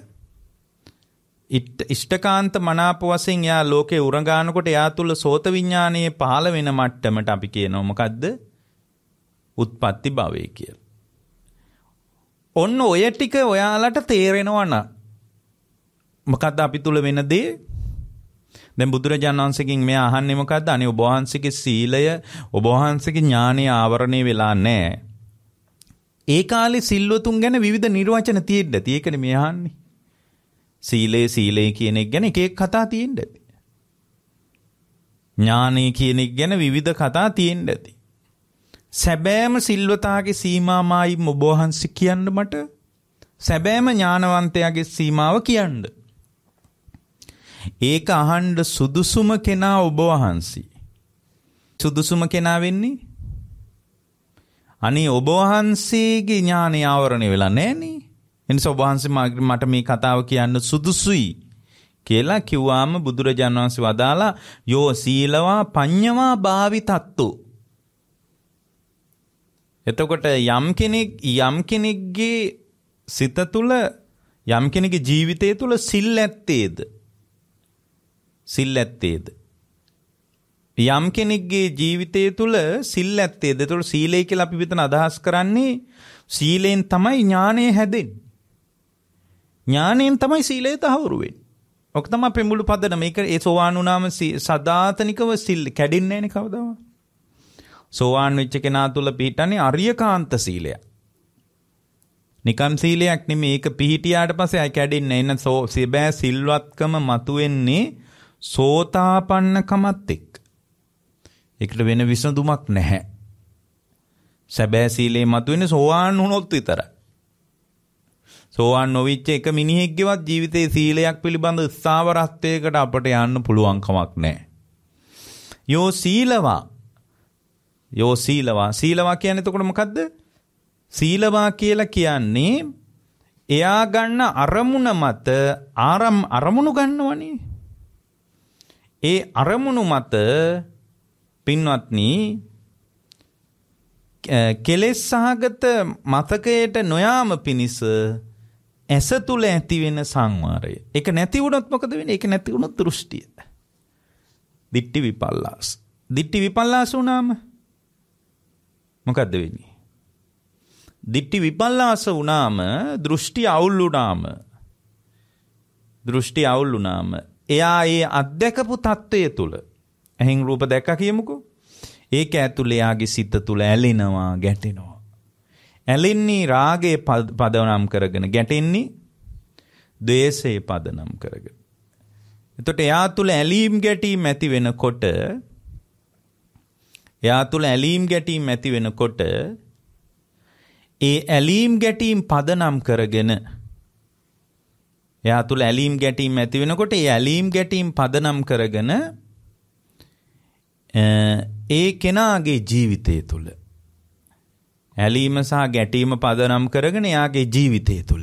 [SPEAKER 1] ඉෂ්ඨකාන්ත මනාප වශයෙන් එයා ලෝකේ උරඟානකොට එයා තුල සෝත විඥානයේ පහළ වෙන මට්ටමට අපි කියනවා මොකද්ද? උත්පත්ති භවය කියලා. ඔන්න ඔය ටික ඔයාලට තේරෙනවා නම් මොකද්ද අපි තුල වෙන දේ? දැන් බුදුරජාණන් වහන්සේගෙන් මෙයා අහන්නේ මොකද්ද? අනේ ඔබ වහන්සේගේ සීලය, ඔබ වහන්සේගේ ඥානය ආවරණය වෙලා නැහැ. ඒ කාලේ සිල්වතුන් ගැන විවිධ නිර්වචන තියෙන්න ඇති. ඒකනේ මේ අහන්නේ. සීලේ සීලේ කියන එක ගැන එක එක කතා තියෙන්න ඇති. ඥානෙ කියන එක ගැන විවිධ කතා තියෙන්න ඇති. සැබෑම සිල්වතාගේ සීමාමයි ඔබ වහන්සේ කියන්න මට. සැබෑම ඥානවන්තයාගේ සීමාව කියන්න. ඒක අහන්න සුදුසුම කෙනා ඔබ වහන්සේ. සුදුසුම කෙනා වෙන්නේ අනේ ඔබ වහන්සේගේ ඥානය ආවරණය වෙලා නැහනේ. එනිසා ඔබ වහන්සේ මට මේ කතාව කියන්න සුදුසුයි කියලා කිව්වාම බුදුරජාණන් වහන්සේ වදාලා යෝ සීලවා පඤ්ඤවා භාවිතත්තු. එතකොට යම් කෙනෙක් යම් කෙනෙක්ගේ සිත තුළ යම් කෙනෙකුගේ ජීවිතය තුළ සිල් ඇත්තේද සිල් ඇත්තේද යම් කෙනෙක්ගේ ජීවිතය තුළ සිල් ඇත්තේද. එතකොට සීලය කියලා අපි විතර අදහස් කරන්නේ සීලෙන් තමයි ඥානය හැදෙන්නේ. ඥානයෙන් තමයි සීලය තහවුරු වෙන්නේ. ඔක තමයි පෙමුළු පදන. මේක ඒ සෝවාන් වුණාම සදාතනිකව සිල් කැඩෙන්නේ නැහැ නේ කවදාවත්. සෝවාන් වෙච්ච කෙනා තුළ පිහිටන්නේ අරියකාන්ත සීලය. නිකම් සීලයක් නෙමෙයි. ඒක පිහිටියාට පස්සේ ආයි කැඩෙන්නේ නැහැ. එන්න සෙබෑ සිල්වත්කම මතුවෙන්නේ සෝතාපන්නකමත් එක්ක. ඒකට වෙන විසඳුමක් නැහැ. සැබෑ සීලේ මතුවෙන්නේ සෝවාන් වුණොත් විතරයි. සෝවාන් නොවිච්ච එක මිනිහෙක්ගේවත් ජීවිතයේ සීලයක් පිළිබඳ ස්ථාවරත්වයකට අපට යන්න පුළුවන් කමක් නැහැ. යෝ සීලවා යෝ සීලවා සීලවා කියන්නේ එතකොට මොකද්ද? සීලවා කියලා කියන්නේ එයා ගන්න අරමුණ මත ආරම් අරමුණු ගන්නවනේ. ඒ අරමුණු මත පින්වත්නි කෙලෙස් සහගත මතකයට නොයාම පිණිස ඇස තුල ඇති වෙන සංවරය. ඒක නැති වුණොත් මොකද වෙන්නේ? ඒක නැති වුණොත් දෘෂ්ටිය. දිට්ඨි විපල්ලාස. දිට්ඨි විපල්ලාස වුණාම මොකද්ද වෙන්නේ? දිට්ඨි විපල්ලාස වුණාම දෘෂ්ටි අවුල් වුණාම දෘෂ්ටි අවුල් වුණාම එයා ඒ අධ්‍යක්ෂපු තත්වයේ තුල එහෙන් රූප දැක්කා කියමුකෝ. ඒක ඇතුළේ යාගේ සිත තුල ඇලෙනවා, ගැටෙනවා. ඇලෙන්නේ රාගයේ පදනම් කරගෙන, ගැටෙන්නේ ද්වේෂයේ පදනම් කරගෙන. එතකොට එයා තුල ඇලීම් ගැටීම් ඇති වෙනකොට එයා තුල ඇලීම් ගැටීම් ඇති වෙනකොට ඒ ඇලීම් ගැටීම් පදනම් කරගෙන එයා තුල ඇලීම් ගැටීම් ඇති වෙනකොට ඒ ඇලීම් ගැටීම් පදනම් කරගෙන ඒ කෙනාගේ ජීවිතය තුළ ඇලීම සහ ගැටීම පදනම් කරගෙන එයාගේ ජීවිතය තුළ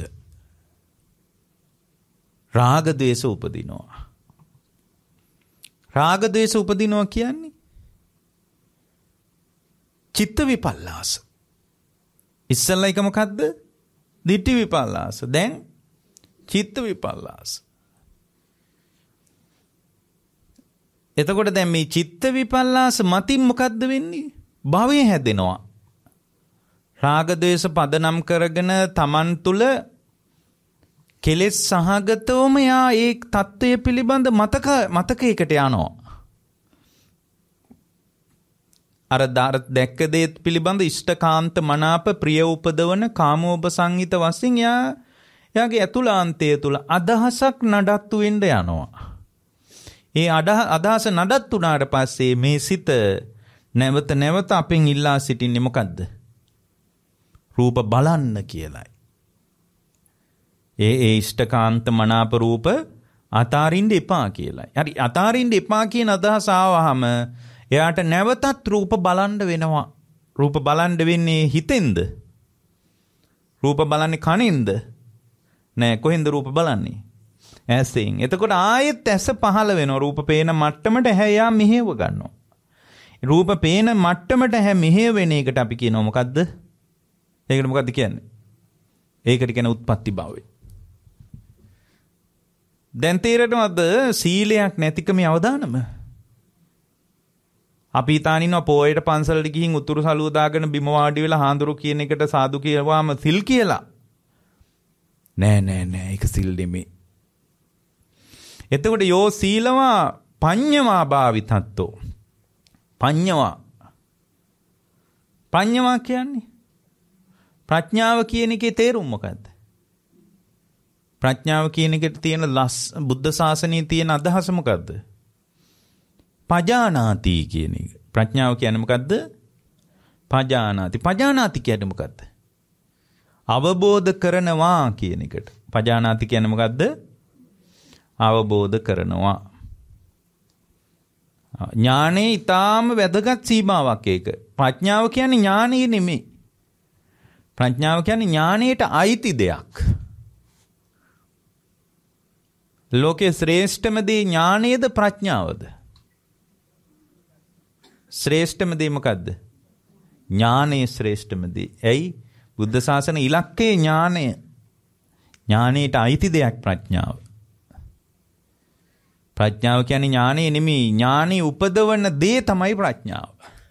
[SPEAKER 1] රාග ද්වේෂ උපදිනවා. රාග ද්වේෂ උපදිනවා කියන්නේ චිත්ත විපල්ලාස. ඉස්සෙල්ලා එක මොකද්ද? දිට්ඨි විපල්ලාස. දැන් චිත්ත විපල්ලාස. එතකොට දැන් මේ චිත්ත විපල්ලාස මතින් මොකද්ද වෙන්නේ? භවය හැදෙනවා. රාග ද්වේෂ පදනම් කරගෙන තමන් තුළ කෙලෙස් සහගතවම යා ඒ தত্ত্বය පිළිබඳ මතක මතකයකට යනවා. අර දැක්ක දේ පිළිබඳ ඉෂ්ඨකාන්ත මනාප ප්‍රිය උපදවන කාමෝපසංහිත වශයෙන් යා එයාගේ ඇතුළාන්තය තුළ අදහසක් නඩත්තු වෙන්න යනවා. ඒ අදහස නඩත්තු වුණාට පස්සේ මේ සිත නැවත නැවත අපෙන් ඉල්ලා සිටින්නේ මොකද්ද? රූප බලන්න කියලයි. ඒ ඒ ඉෂ්ඨකාන්ත මනාප රූප අතාරින්න එපා කියලයි. හරි, අතාරින්න එපා කියන අදහස ආවහම එයාට නැවතත් රූප බලන්න වෙනවා. රූප බලන්න වෙන්නේ හිතෙන්ද? රූප බලන්නේ කනෙන්ද? නෑ, කොහෙන්ද රූප බලන්නේ? ඇසෙන්. එතකොට ආයෙත් ඇස පහළ වෙනවා. රූප පේන මට්ටමට ඇහැ යා මෙහෙව ගන්නවා. රූප පේන මට්ටමට හැ මෙහෙය වෙන එකට අපි කියනවා මොකද්ද? ඒකට මොකද්ද කියන්නේ? ඒකට කියන උත්පත්ති භාවය. දැන් තේරෙනවද සීලයක් නැතිකමේ අවදානම? අපි තානිනවා පොයේට පන්සලට ගිහින් උතුරු සළුව දාගෙන බිම වාඩි වෙලා හාඳුරු කියන එකට සාදු කියවාම සිල් කියලා. නෑ නෑ නෑ ඒක සිල් නෙමෙයි. එතකොට යෝ සීලවා පඤ්ඤවා භාවිතත්තෝ. පඤ්ඤවා. පඤ්ඤවා කියන්නේ ප්‍රඥාව කියන එකේ තේරුම මොකද්ද? ප්‍රඥාව කියන එකට තියෙන ලස් බුද්ධ ශාසනයේ තියෙන අදහස මොකද්ද? පජානාති කියන එක. ප්‍රඥාව කියන්නේ මොකද්ද? පජානාති. පජානාති කියන්නේ මොකද්ද? අවබෝධ කරනවා කියන එකට. පජානාති කියන්නේ මොකද්ද? අවබෝධ කරනවා. ඥානේ ඊටාම වැදගත් සීමාවක් ඒක. ප්‍රඥාව කියන්නේ ඥානෙ නෙමෙයි. ප්‍රඥාව කියන්නේ ඥානයට අයිති දෙයක්. ලෝකේ ශ්‍රේෂ්ඨම දේ ඥානයේද ප්‍රඥාවද? ශ්‍රේෂ්ඨම දේ මොකද්ද? ඥානයේ ශ්‍රේෂ්ඨම දේ. ඇයි? බුද්ධ ශාසන ඉලක්කේ ඥානය. ඥානයට අයිති දෙයක් ප්‍රඥාව. ප්‍රඥාව කියන්නේ ඥානෙ නෙමෙයි. ඥානෙ උපදවන දේ තමයි ප්‍රඥාව.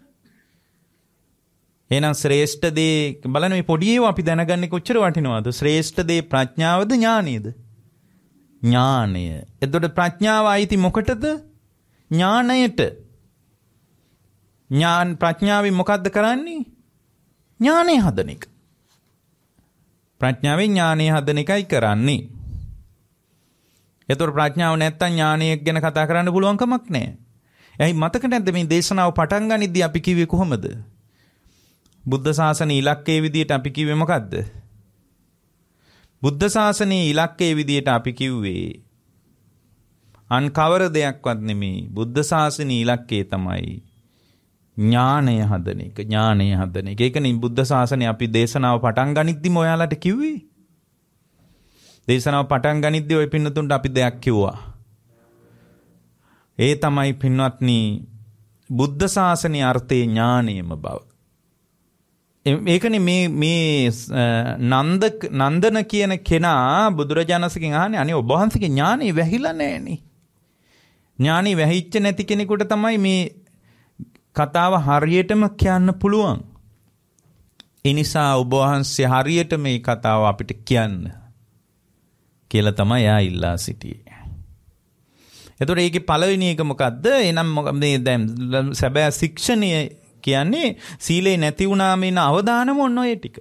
[SPEAKER 1] එහෙනම් ශ්‍රේෂ්ඨ දේ බලන්න මේ පොඩි ඒවා අපි දැනගන්නේ කොච්චර වටිනවද? ශ්‍රේෂ්ඨ දේ ප්‍රඥාවද ඥානෙද? ඥානය. එතකොට ප්‍රඥාව අයිති මොකටද? ඥානයට. ඥාන ප්‍රඥාවෙන් මොකද්ද කරන්නේ? ඥානය හදන එක. ප්‍රඥාවෙන් ඥානය හදන එකයි කරන්නේ. එතකොට ප්‍රඥාව නැත්තම් ඥානය ගැන කතා කරන්න පුළුවන් කමක් නැහැ. එයි මතක නැද්ද මේ දේශනාව පටන් ගනිද්දී අපි කිව්වේ කොහොමද? බුද්ධ ශාසනයේ ඉලක්කයේ විදියට අපි කිව්වේ මොකද්ද? බුද්ධ ශාසනයේ ඉලක්කයේ විදියට අපි කිව්වේ අන් කවර දෙයක්වත් නෙමෙයි. බුද්ධ ශාසනයේ ඉලක්කය තමයි ඥානය හදන එක. ඥානය හදන එක. ඒකනේ බුද්ධ ශාසනය අපි දේශනාව පටන් ගනිද්දිම ඔයාලට කිව්වේ. දේශනාව පටන් ගනිද්දී ඔය පින්නතුන්ට අපි දෙයක් කිව්වා. ඒ තමයි පින්වත්නි බුද්ධ ශාසනයේ අර්ථයේ ඥානයම බව. ඒකනේ මේ මේ නන්ද නන්දන කියන කෙනා බුදුරජාණන්සේගෙන් අහන්නේ අනේ ඔබ වහන්සේගේ ඥානෙ වැහිලා නැහෙනේ. ඥානෙ වැහිච්ච නැති කෙනෙකුට තමයි මේ කතාව හරියටම කියන්න පුළුවන්. ඒ නිසා ඔබ වහන්සේ හරියට මේ කතාව අපිට කියන්න කියලා තමයි යා ඉල්ලා සිටියේ. එතකොට ඒකේ පළවෙනි එක මොකද්ද? එනම් මේ දැන් සැබෑ ශික්ෂණය කියන්නේ සීලේ නැති වුණාම එන අවදානම ඔන්න ඔය ටික.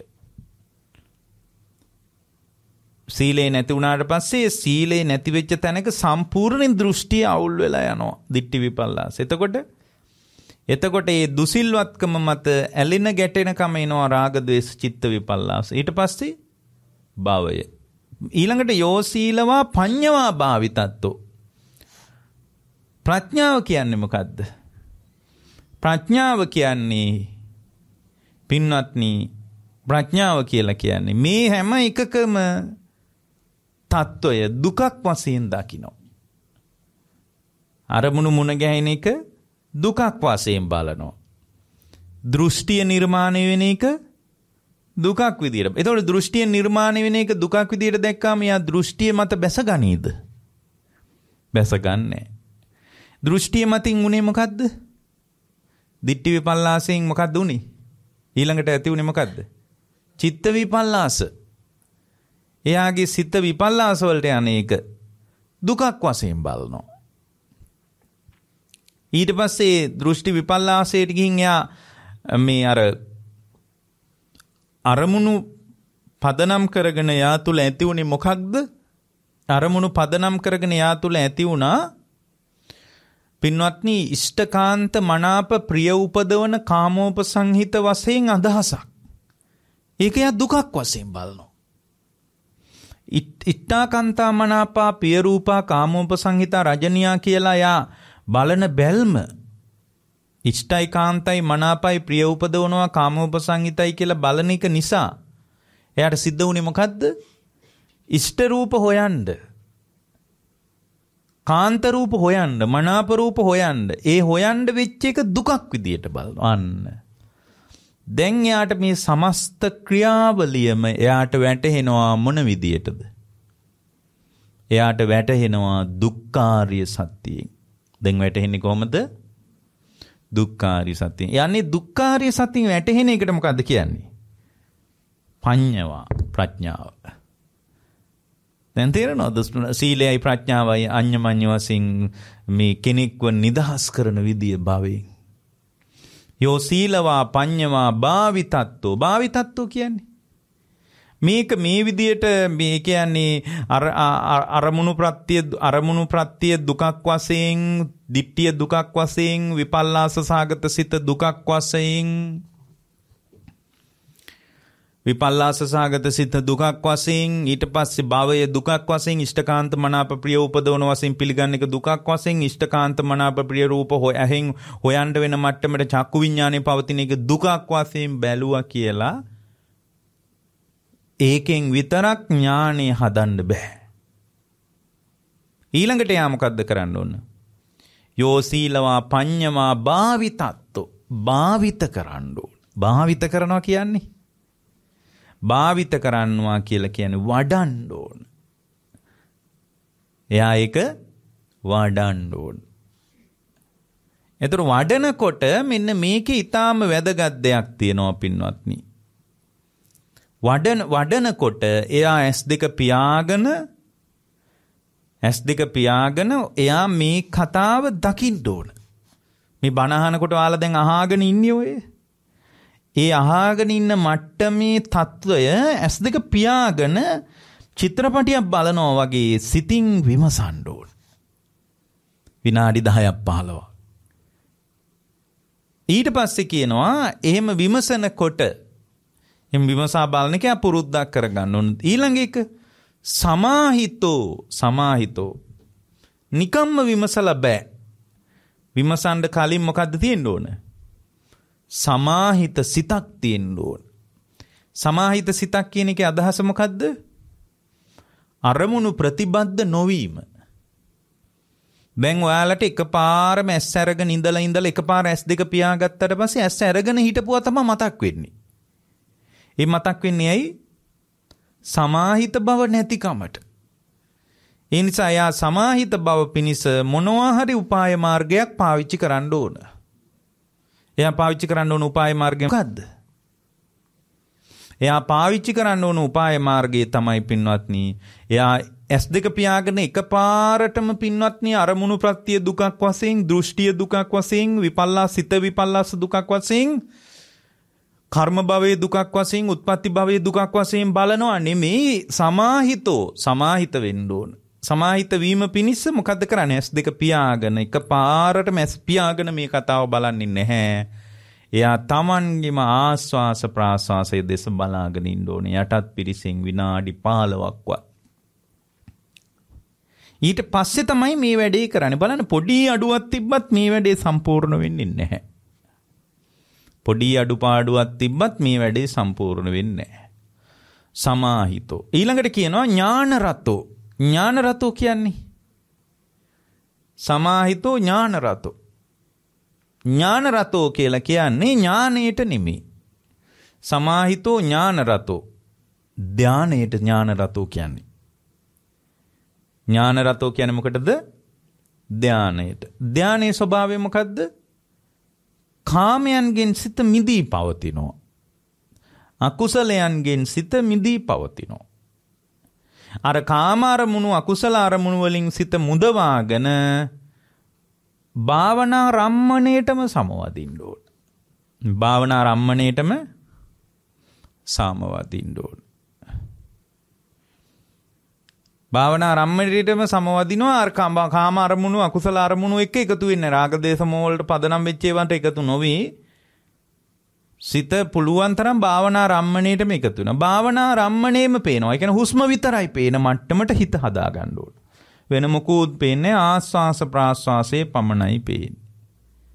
[SPEAKER 1] සීලේ නැති වුණාට පස්සේ සීලේ නැති වෙච්ච තැනක සම්පූර්ණ දෘෂ්ටිය අවුල් වෙලා යනවා. දිට්ඨි විපල්ලාස. එතකොට එතකොට මේ දුසිල්වත්කම මත ඇලෙන ගැටෙනකම එනවා රාග ද්වේෂ චිත්ත විපල්ලාස. ඊට පස්සේ භවය. ඊළඟට යෝසීලවා පඤ්ඤවා භාවිතත්තෝ. ප්‍රඥාව කියන්නේ මොකද්ද? ප්‍රඥාව කියන්නේ පින්වත්නි ප්‍රඥාව කියලා කියන්නේ මේ හැම එකකම තත්වය දුකක් වශයෙන් දකින්න. අරමුණු මුණ ගැහෙන එක දුකක් වශයෙන් බලනවා. දෘෂ්ටිය නිර්මාණය වෙන එක දුකක් විදියට. ඒතකොට දෘෂ්ටිය නිර්මාණය වෙන එක දුකක් විදියට දැක්කාම යා දෘෂ්ටිය මත බැසගනීද? බැසගන්නේ. දෘෂ්ටිය මතින් උනේ මොකද්ද? දිට්ඨි විපල්ලාසයෙන් මොකද්ද උනේ? ඊළඟට ඇති උනේ මොකද්ද? චිත්ත විපල්ලාස. එයාගේ සිත විපල්ලාස වලට යන්නේක දුකක් වශයෙන් බලනවා. ඊට පස්සේ දෘෂ්ටි විපල්ලාසයට ගිහින් එයා මේ අර අරමුණු පදනම් කරගෙන යා තුල ඇති උනේ මොකක්ද? අරමුණු පදනම් කරගෙන යා තුල ඇති වුණා පින්වත්නි ඉෂ්ඨකාන්ත මනාප ප්‍රිය උපදවන කාමෝපසංහිත වශයෙන් අදහසක්. ඒක යා දුකක් වශයෙන් බලනවා. ඉෂ්ඨාකාන්තා මනාපා පිය රූපා කාමෝපසංහිතා රජනියා කියලා යා බලන බැල්ම ඉෂ්ඨයි කාන්තයි මනාපයි ප්‍රිය උපදවනවා කාමෝපසංහිතයි කියලා බලන එක නිසා එයාට සිද්ධ වුණේ මොකද්ද? ඉෂ්ඨ රූප හොයන්න. කාන්ත රූප හොයන්න, මනාප රූප හොයන්න. ඒ හොයන්න වෙච්ච එක දුකක් විදියට බලනවා. අන්න. දැන් එයාට මේ සමස්ත ක්‍රියාවලියම එයාට වැටහෙනවා මොන විදියටද? එයාට වැටහෙනවා දුක්ඛාරිය සත්‍යයෙන්. දැන් වැටහෙන්නේ කොහොමද? දුක්ඛාරිය සත්‍යයෙන්. යන්නේ දුක්ඛාරිය සත්‍යයෙන් වැටහෙන එකට මොකද්ද කියන්නේ? පඤ්ඤවා ප්‍රඥාව. දැන් තේරෙනවද? සීලයයි ප්‍රඥාවයි අඤ්ඤමඤ්ඤ වශයෙන් මේ කෙනෙක්ව නිදහස් කරන විදිය භවයෙන්. යෝ සීලවා පඤ්ඤවා භාවිතත්වෝ. භාවිතත්වෝ කියන්නේ මේක මේ විදියට මේ කියන්නේ අර අරමුණු ප්‍රත්‍ය අරමුණු ප්‍රත්‍ය දුකක් වශයෙන්, දිට්ඨිය දුකක් වශයෙන්, විපල්ලාස සාගත සිත දුකක් වශයෙන්, විපල්ලාස සාගත සිත දුකක් වශයෙන්, ඊට පස්සේ භවය දුකක් වශයෙන්, ඉෂ්ඨකාන්ත මනාප ප්‍රිය උපදවන වශයෙන් පිළිගන්න එක දුකක් වශයෙන්, ඉෂ්ඨකාන්ත මනාප ප්‍රිය රූප හොයහින් හොයන්න වෙන මට්ටමට චක්කු විඥානයේ පවතින එක දුකක් වශයෙන් බැලුවා කියලා ඒකෙන් විතරක් ඥානෙ හදන්න බෑ. ඊළඟට යා මොකද්ද කරන්න ඕන? යෝ සීලවා පඤ්ඤවා භාවිතත්තු. භාවිත කරන්න ඕන. භාවිත කරනවා කියන්නේ භාවිත කරනවා කියලා කියන්නේ වඩන්න ඕන. එයා ඒක වඩන්න ඕන. ඒතර වඩනකොට මෙන්න මේකේ ඊටාම වැදගත් දෙයක් තියෙනවා පින්වත්නි. වඩන වඩනකොට එයා ඇස් දෙක පියාගෙන ඇස් දෙක පියාගෙන එයා මේ කතාව දකින්න ඕන. මේ බණ අහනකොට ඔයාලා දැන් අහගෙන ඉන්නේ ඔය. ඒ අහගෙන ඉන්න මට්ටමේ తত্ত্বය ඇස් දෙක පියාගෙන චිත්‍රපටියක් බලනවා වගේ සිතින් විමසන්න ඕන. විනාඩි දහයක් පහළොවක්. ඊට පස්සේ කියනවා එහෙම විමසනකොට එම් විමසා බලන එක පුරුද්දක් කරගන්න ඕන. ඊළඟ එක සමාහිතෝ. සමාහිතෝ නිකම්ම විමසලා බෑ. විමසන්න කලින් මොකද්ද තියෙන්න ඕන? සමාහිත සිතක් තියෙන්න ඕන. සමාහිත සිතක් කියන එකේ අදහස මොකද්ද? අරමුණු ප්‍රතිබද්ධ නොවීම. දැන් ඔයාලට එකපාරම ඇස් අරගෙන ඉඳලා ඉඳලා එකපාර ඇස් දෙක පියාගත්තට පස්සේ ඇස් අරගෙන හිටපුවා තමයි මතක් වෙන්නේ. ඒ මතක් වෙන්නේ ඇයි? සමාහිත බව නැතිකමට. ඒ නිසා යා සමාහිත බව පිණිස මොනවා හරි උපාය මාර්ගයක් පාවිච්චි කරන්න ඕන. එයා පාවිච්චි කරන්න ඕන උපාය මාර්ගය මොකද්ද? එයා පාවිච්චි කරන්න ඕන උපාය මාර්ගය තමයි පින්වත්නි, එයා ඇස් දෙක පියාගෙන එකපාරටම පින්වත්නි අරමුණු ප්‍රත්‍ය දුකක් වශයෙන්, දෘෂ්ටිය දුකක් වශයෙන්, විපල්ලාස සිත විපල්ලාස දුකක් වශයෙන්, කර්ම භවයේ දුකක් වශයෙන්, උත්පත්ති භවයේ දුකක් වශයෙන් බලනවා නෙමෙයි. සමාහිතෝ සමාහිත වෙන්න ඕන. සමාහිත වීම පිණිස මොකද්ද කරන්නේ? ඇස් දෙක පියාගෙන එකපාරටම ඇස් පියාගෙන මේ කතාව බලන්නේ නැහැ. එයා Tamanගෙම ආස්වාස ප්‍රාස්වාසයේ දෙස බලාගෙන ඉන්න ඕනේ. යටත් පිරිසෙන් විනාඩි පහළොවක්වත්. ඊට පස්සේ තමයි මේ වැඩේ කරන්නේ. බලන්න පොඩි අඩුවක් තිබ්බත් මේ වැඩේ සම්පූර්ණ වෙන්නේ නැහැ. පොඩි අඩුපාඩුවක් තිබ්බත් මේ වැඩේ සම්පූර්ණ වෙන්නේ නැහැ. සමාහිතෝ. ඊළඟට කියනවා ඥානරතෝ. ඥානරතෝ කියන්නේ සමාහිතෝ ඥානරතෝ. ඥානරතෝ කියලා කියන්නේ ඥානයට නෙමෙයි. සමාහිතෝ ඥානරතෝ. ධානයට ඥානරතෝ කියන්නේ. ඥානරතෝ කියන්නේ මොකටද? ධානයට. ධානයේ ස්වභාවය මොකද්ද? කාමයන්ගෙන් සිත මිදී පවතිනවා. අකුසලයන්ගෙන් සිත මිදී පවතිනවා. අර කාම අරමුණු අකුසල අරමුණු වලින් සිත මුදවාගෙන භාවනා රම්මණයටම සමවදින්න ඕන. භාවනා රම්මණයටම සමවදින්න ඕන. භාවනා රම්මණයටම සමවදිනවා. අර කාම අරමුණු අකුසල අරමුණු එක්ක එකතු වෙන්නේ. රාග දේශ මොහ වලට පදනම් වෙච්ච ඒවාට එකතු නොවි සිත පුළුවන් තරම් භාවනා රම්මණයටම එකතු වෙනවා. භාවනා රම්මණයම පේනවා. ඒ කියන්නේ හුස්ම විතරයි පේන මට්ටමට හිත හදා ගන්න ඕන. වෙන මොකුත් පේන්නේ ආස්වාස ප්‍රාස්වාසයේ පමණයි පේන්නේ.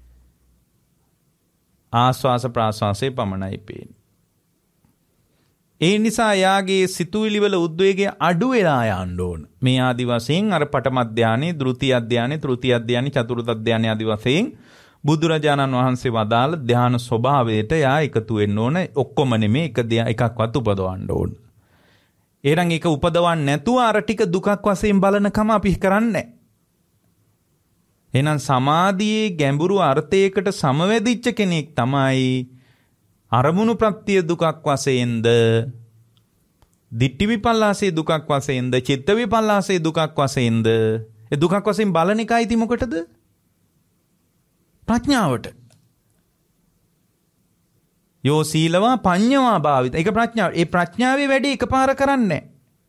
[SPEAKER 1] ආස්වාස ප්‍රාස්වාසයේ පමණයි පේන්නේ. ඒ නිසා යාගේ සිතුවිලි වල උද්වේගය අඩු වෙලා යන්න ඕන. මේ ආදි වශයෙන් අර පඨම ධානයේ, ද්විතීය ධානයේ, තෘතීය ධානයේ, චතුර්ථ ධානයේ ආදි වශයෙන් බුදුරජාණන් වහන්සේ වදාළ ධාන ස්වභාවයට යා එකතු වෙන්න ඕන. ඔක්කොම නෙමෙයි එක එකක්වත් උපදවන්න ඕන. එහෙනම් ඒක උපදවන්න නැතුව අර ටික දුකක් වශයෙන් බලනකම අපි කරන්නේ. එහෙනම් සමාධියේ ගැඹුරු අර්ථයකට සමවැදිච්ච කෙනෙක් තමයි අරමුණු ප්‍රත්‍ය දුකක් වශයෙන්ද, දිට්ඨි විපල්ලාසයේ දුකක් වශයෙන්ද, චිත්ත විපල්ලාසයේ දුකක් වශයෙන්ද, ඒ දුකක් වශයෙන් බලන එකයි ති මොකටද? ප්‍රඥාවට. යෝ සීලවා පඤ්ඤවා භාවිත. ඒක ප්‍රඥාව. ඒ ප්‍රඥාවේ වැඩේ එකපාර කරන්නේ.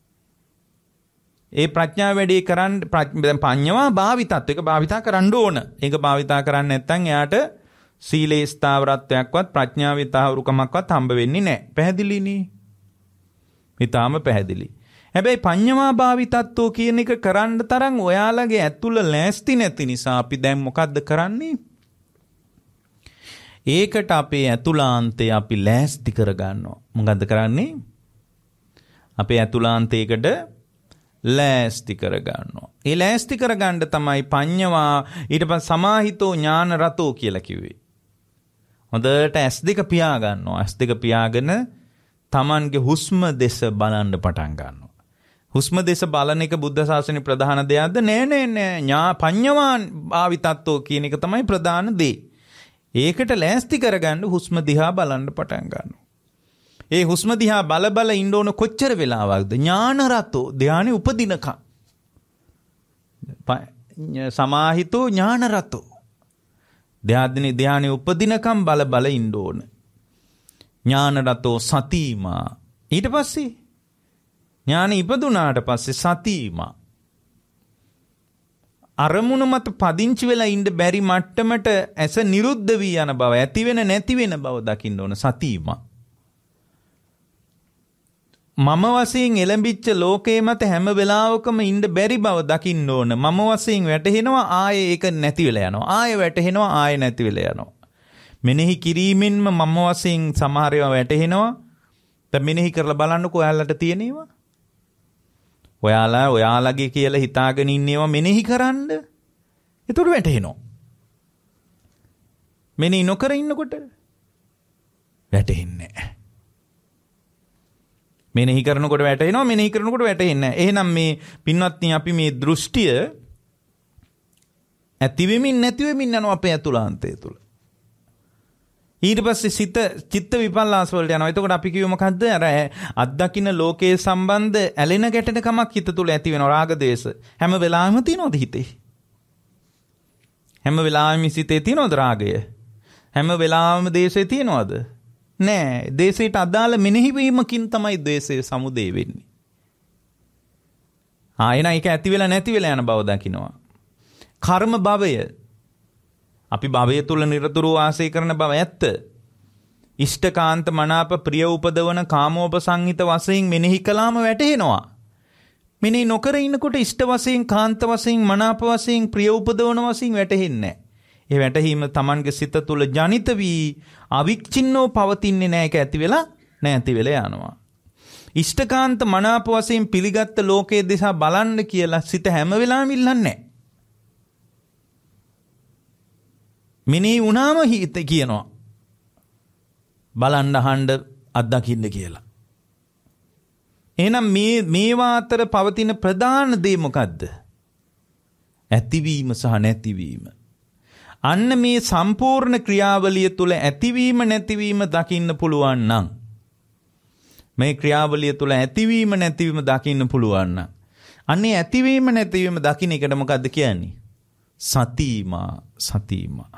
[SPEAKER 1] ඒ ප්‍රඥාව වැඩේ කරන්න දැන් පඤ්ඤවා භාවිතත් ඒක භාවිතා කරන්න ඕන. ඒක භාවිතා කරන්නේ නැත්නම් එයාට සීලේ ස්ථාවරත්වයක්වත් ප්‍රඥාවේ තහවුරුකමක්වත් හම්බ වෙන්නේ නැහැ. පැහැදිලිනේ? ඊටාම පැහැදිලි. හැබැයි පඤ්ඤවා භාවිතත්වෝ කියන එක කරන්න තරම් ඔයාලගේ ඇතුළ ලෑස්ති නැති නිසා අපි දැන් මොකද්ද කරන්නේ? ඒකට අපේ ඇතුළාන්තය අපි ලෑස්ති කරගන්නවා. මොකද්ද කරන්නේ? අපේ ඇතුළාන්තයකට ලෑස්ති කරගන්නවා. ඒ ලෑස්ති කරගන්න තමයි පඤ්ඤවා ඊට පස්සේ සමාහිතෝ ඥාන රතෝ කියලා කිව්වේ. හොඳට ඇස් දෙක පියා ගන්නවා. ඇස් දෙක පියාගෙන Tamanගේ හුස්ම දෙස බලන්න පටන් ගන්නවා. හුස්ම දෙස බලන එක බුද්ධ ශාසනයේ ප්‍රධාන දෙයක්ද? නෑ නෑ නෑ. ඥා පඤ්ඤවා භාවිතත්වෝ කියන එක තමයි ප්‍රධාන දේ. ඒකට ලෑස්ති කරගන්න හුස්ම දිහා බලන්න පටන් ගන්නවා. ඒ හුස්ම දිහා බල බල ඉන්න ඕන කොච්චර වෙලාවක්ද? ඥාන රතෝ ධානයේ උපදිනකම්. සමාහිතෝ ඥාන රතෝ ධානයේ ධානයේ උපදිනකම් බල බල ඉන්න ඕන. ඥාන රතෝ සතිමා. ඊට පස්සේ ඥාන ඉපදුනාට පස්සේ සතිමා. අරමුණ මත පදිංචි වෙලා ඉන්න බැරි මට්ටමට ඇස නිරුද්ධ වී යන බව, ඇති වෙන නැති වෙන බව දකින්න ඕන. සතිමා. මම වශයෙන් එළඹිච්ච ලෝකයේ මත හැම වෙලාවකම ඉන්න බැරි බව දකින්න ඕන. මම වශයෙන් වැටහෙනවා, ආයේ ඒක නැති වෙලා යනවා. ආයේ වැටහෙනවා, ආයේ නැති වෙලා යනවා. මෙනෙහි කිරීමෙන්ම මම වශයෙන් සමහර ඒවා වැටහෙනවා. දැන් මෙනෙහි කරලා බලන්නකෝ ඔයාලට තියෙනේවා. ඔයාලා ඔයාලගේ කියලා හිතාගෙන ඉන්නේවා මෙනෙහි කරන්න. ඒතකොට වැටහෙනවා. මෙනෙහි නොකර ඉන්නකොට වැටහෙන්නේ නැහැ. මෙනෙහි කරනකොට වැටෙනවා, මෙනෙහි කරනකොට වැටෙන්නේ නැහැ. එහෙනම් මේ පින්වත්නි අපි මේ දෘෂ්ටිය ඇති වෙමින් නැති වෙමින් යනවා අපේ ඇතුළාන්තය තුළ. ඊට පස්සේ සිත චිත්ත විපල්ලාස වලට යනවා. එතකොට අපි කියමු මොකද්ද? අර අත්දකින්න ලෝකයේ සම්බන්ධ ඇලෙන ගැටෙන කමක් හිත තුළ ඇති වෙනවා. රාග දේශ හැම වෙලාවෙම තියෙනවද හිතේ? හැම වෙලාවෙම සිතේ තියෙනවද රාගය? හැම වෙලාවෙම දේශය තියෙනවද? නෑ. දේශයට අදාළ මෙනෙහි වීමකින් තමයි දේශය සමුදේ වෙන්නේ. ආ එන එක ඇති වෙලා නැති වෙලා යන බව දකින්නවා. කර්ම භවය. අපි භවය තුල නිරතුරුව වාසය කරන බව ඇත්ත. ඉෂ්ඨකාන්ත මනාප ප්‍රිය උපදවන කාමෝපසංහිත වශයෙන් මෙනෙහි කළාම වැටහෙනවා. මෙනෙහි නොකර ඉන්නකොට ඉෂ්ඨ වශයෙන්, කාන්ත වශයෙන්, මනාප වශයෙන්, ප්‍රිය උපදවන වශයෙන් වැටහෙන්නේ නැහැ. ඒ වැටහීම Tamanගේ සිත තුළ ජනිත වී අවික්චින්නව පවතින්නේ නැහැ. ඒක ඇති වෙලා නැති වෙලා යනවා. ඉෂ්ඨකාන්ත මනාප වශයෙන් පිළිගත් ලෝකයේ දිහා බලන්න කියලා සිත හැම වෙලාවෙම ඉල්ලන්නේ නැහැ. මිනී වුණාම හිත කියනවා බලන්න අහන්න අත්දකින්න කියලා. එහෙනම් මේ මේවා අතර පවතින ප්‍රධාන දේ මොකද්ද? ඇතිවීම සහ නැතිවීම. අන්න මේ සම්පූර්ණ ක්‍රියාවලිය තුළ ඇතිවීම නැතිවීම දකින්න පුළුවන් නම්, මේ ක්‍රියාවලිය තුළ ඇතිවීම නැතිවීම දකින්න පුළුවන් නම්, අන්නේ ඇතිවීම නැතිවීම දකින්න එකට මොකද්ද කියන්නේ? සතිමා. සතිමා.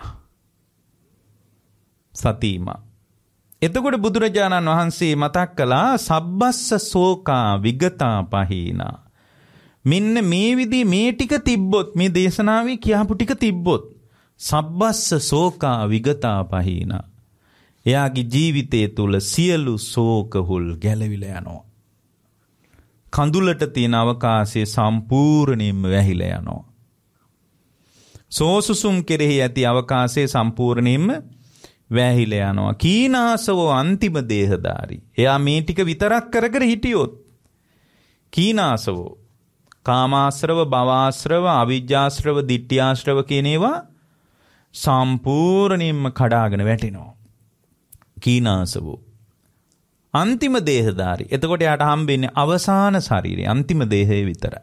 [SPEAKER 1] සතිමා. එතකොට බුදුරජාණන් වහන්සේ මතක් කළා සබ්බස්ස සෝකා විගතා පහීනා. මෙන්න මේ විදිහේ මේ ටික තිබ්බොත්, මේ දේශනාවේ කියපු ටික තිබ්බොත්, සබ්බස්ස සෝකා විගතා පහීනා, එයාගේ ජීවිතය තුළ සියලු සෝකහුල් ගැලවිලා යනවා. කඳුලට තියෙන අවකාශය සම්පූර්ණයෙන්ම වැහිලා යනවා. සෝසුසුම් කෙරෙහි ඇති අවකාශය සම්පූර්ණයෙන්ම වැහිලා යනවා. කීනාසවෝ අන්තිම දේහධාරී. එයා මේ ටික විතරක් කර කර හිටියොත් කීනාසවෝ කාමාශ්‍රව, භවආශ්‍රව, අවිජ්ජාශ්‍රව, ditthියාශ්‍රව කියන ඒවා සම්පූර්ණයෙන්ම කඩාගෙන වැටෙනවා. කීනාසවෝ අන්තිම දේහධාරී. එතකොට යාට හම්බෙන්නේ අවසාන ශරීරය, අන්තිම දේහය විතරයි.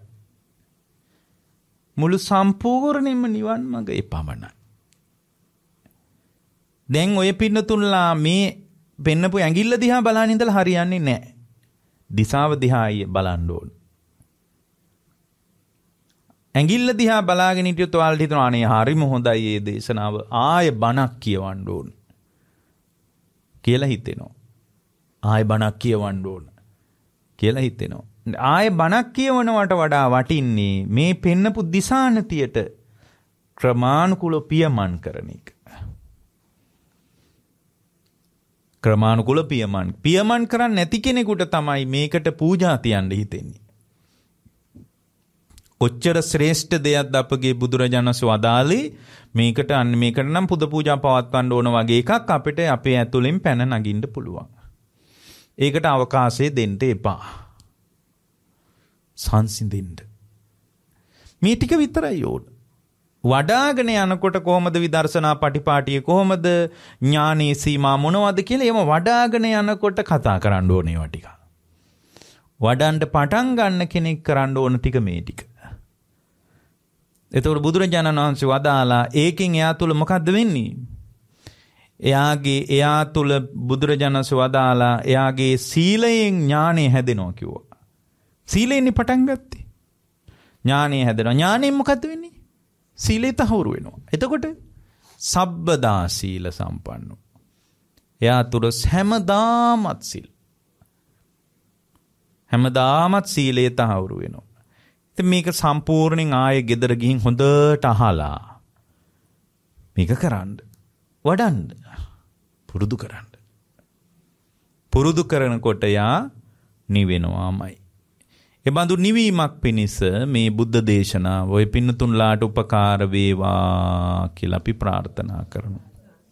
[SPEAKER 1] මුළු සම්පූර්ණයෙන්ම නිවන් මඟ එපමණයි. දැන් ඔය පින්නතුන්ලා මේ පෙන්නපු ඇඟිල්ල දිහා බලන ඉඳලා හරියන්නේ නැහැ. දිශාව දිහා බලන්න ඕන. ඇඟිල්ල දිහා බලාගෙන හිටියොත් ඔයාලට හිතෙනවා අනේ හරිම හොඳයි මේ දේශනාව. ආයෙ බණක් කියවන්න ඕන කියලා හිතෙනවා. ආයෙ බණක් කියවන්න ඕන කියලා හිතෙනවා. ආයෙ බණක් කියවනවට වඩා වටින්නේ මේ පෙන්නපු දිශානතියට ක්‍රමානුකූල පියමන් කරන එක. ක්‍රමානුකූල පියමන්. පියමන් කරන්නේ නැති කෙනෙකුට තමයි මේකට පූජා තියන්න හිතෙන්නේ. කොච්චර ශ්‍රේෂ්ඨ දෙයක්ද අපගේ බුදුරජාණන් වහන්සේ වදාළේ මේකට අන්න මේකට නම් පුද පූජා පවත්වන්න ඕන වගේ එකක් අපිට අපේ ඇතුලෙන් පැන නගින්න පුළුවන්. ඒකට අවකාශය දෙන්න එපා. සංසිඳෙන්න. මේ ටික විතරයි ඕන. වඩාගෙන යනකොට කොහොමද විදර්ශනා පටිපාටිය කොහොමද ඥානී සීමා මොනවද කියලා ඒව වඩාගෙන යනකොට කතා කරන්න ඕනේ ඒවා ටික. වඩන්න පටන් ගන්න කෙනෙක් කරන්න ඕන ටික මේ ටික. එතකොට බුදුරජාණන් වහන්සේ වදාලා ඒකෙන් එයා තුල මොකද්ද වෙන්නේ? එයාගේ එයා තුල බුදුරජාණන් වහන්සේ වදාලා එයාගේ සීලයෙන් ඥානෙ හැදෙනවා කිව්වා. සීලෙන්නේ පටන් ගත්තේ. ඥානෙ හැදෙනවා. ඥානෙන් මොකද්ද වෙන්නේ? සීලේ තහවුරු වෙනවා. එතකොට සබ්බදා සීල සම්පන්නෝ. එයා තුල හැමදාමත් සීල. හැමදාමත් සීලේ තහවුරු වෙනවා. ඉතින් මේක සම්පූර්ණයෙන් ආයේ ගෙදර ගිහින් හොඳට අහලා මේක කරන්න. වඩන්න. පුරුදු කරන්න. පුරුදු කරනකොට යා නිවෙනවාමයි. ඒ බඳු නිවීමක් පිණිස මේ බුද්ධ දේශනාව ඔය පින්නතුන්ලාට උපකාර වේවා කියලා අපි ප්‍රාර්ථනා කරනවා.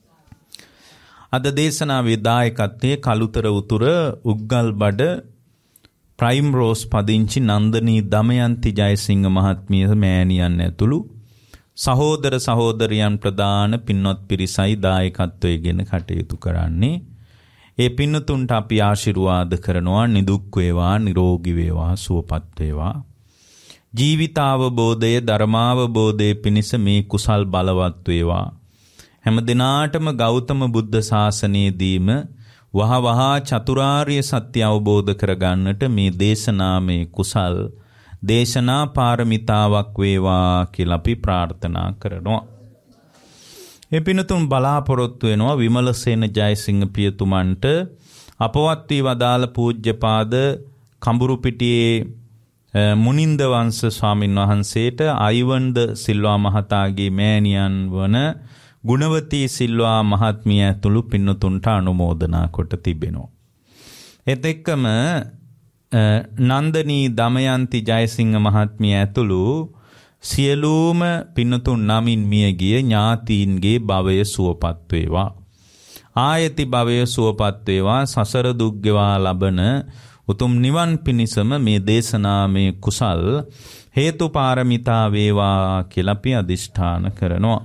[SPEAKER 1] අද දේශනාවේ දායකත්වයේ කළුතර උතුර උග්ගල්බඩ ප්‍රයිම් රෝස් පදිංචි නන්දනී දමයන්ති ජයසිංහ මහත්මිය මෑණියන් ඇතුළු සහෝදර සහෝදරියන් ප්‍රදාන පින්වත් පිරිසයි දායකත්වයේගෙන කටයුතු කරන්නේ. ඒ පින්නතුන්ට අපි ආශිර්වාද කරනවා නිදුක් වේවා නිරෝගී වේවා සුවපත් වේවා. ජීවිතාවබෝධය ධර්මාවබෝධය පිණිස මේ කුසල් බලවත් වේවා. හැම දිනාටම ගෞතම බුද්ධ ශාසනයේදීම වහ වහ චතුරාර්ය සත්‍ය අවබෝධ කරගන්නට මේ දේශනාමය කුසල් දේශනා පාරමිතාවක් වේවා කියලා අපි ප්‍රාර්ථනා කරනවා. ඒ පිනතුන් බලාපොරොත්තු වෙනවා විමලසේන ජයසිංහ පියතුමන්ට අපවත් වී වදාළ පූජ්‍යපාද කඹුරුපිටියේ මුනින්ද වංශ ස්වාමින් වහන්සේට අයිවන්ද සිල්වා මහතාගේ මෑණියන් වන ගුණවතී සිල්වා මහත්මිය ඇතුළු පින්නතුන්ට අනුමෝදනා කොට තිබෙනවා. ඒත් එක්කම නන්දනී දමයන්ති ජයසිංහ මහත්මිය ඇතුළු සියලුම පින්නතුන් නමින් මියගිය ඥාතීන්ගේ භවය සුවපත් වේවා. ආයති භවය සුවපත් වේවා. සසර දුක් ගෙවා ලබන උතුම් නිවන් පිණිසම මේ දේශනාමය කුසල් හේතු පාරමිතා වේවා කියලා අපි අදිෂ්ඨාන කරනවා.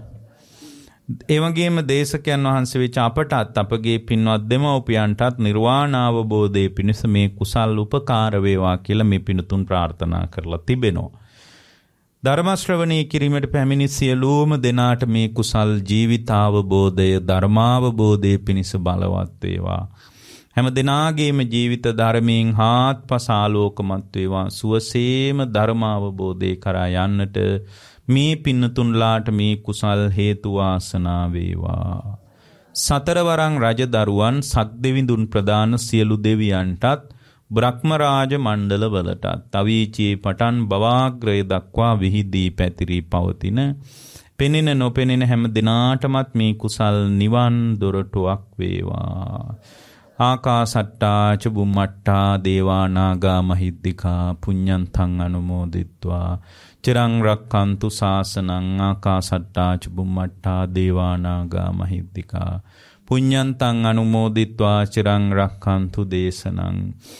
[SPEAKER 1] ඒ වගේම දේශකයන් වහන්සේ වෙච්ච අපටත් අපගේ පින්වත් දෙමව්පියන්ටත් නිර්වාණ අවබෝධයේ පිණිස මේ කුසල් උපකාර වේවා කියලා මේ පින්තුන් ප්‍රාර්ථනා කරලා තිබෙනවා. ධර්ම ශ්‍රවණය කිරීමට පැමිණි සියලුම දෙනාට මේ කුසල් ජීවිතාවබෝධය ධර්මාවබෝධයේ පිණිස බලවත් වේවා. හැම දිනාගේම ජීවිත ධර්මයෙන් හාත්පස ආලෝකමත් වේවා. සුවසේම ධර්මාවබෝධය කරා යන්නට මේ පින්නතුන්ලාට මේ කුසල් හේතු වාසනා වේවා. සතරවරන් රජදරුවන් සක්දෙවිඳුන් ප්‍රදාන සියලු දෙවියන්ටත් බ්‍රහ්මරාජ මණ්ඩල වලටත් අවීචී පටන් බවාග්‍රය දක්වා විහිදී පැතිරී පවතින පෙනෙන නොපෙනෙන හැම දිනාටමත් මේ කුසල් නිවන් දොරටුවක් වේවා. ආකාසට්ටා ච බුම්මට්ටා දේවා නාග මහිද්దికා පුඤ්ඤන්තං අනුමෝදිත්වා චිරං රක්ඛන්තු ශාසනං. ආකාසට්ටා ච බුම්මට්ටා දේවා නාග මහිද්దికා පුඤ්ඤන්තං අනුමෝදිත්වා චිරං රක්ඛන්තු දේශනං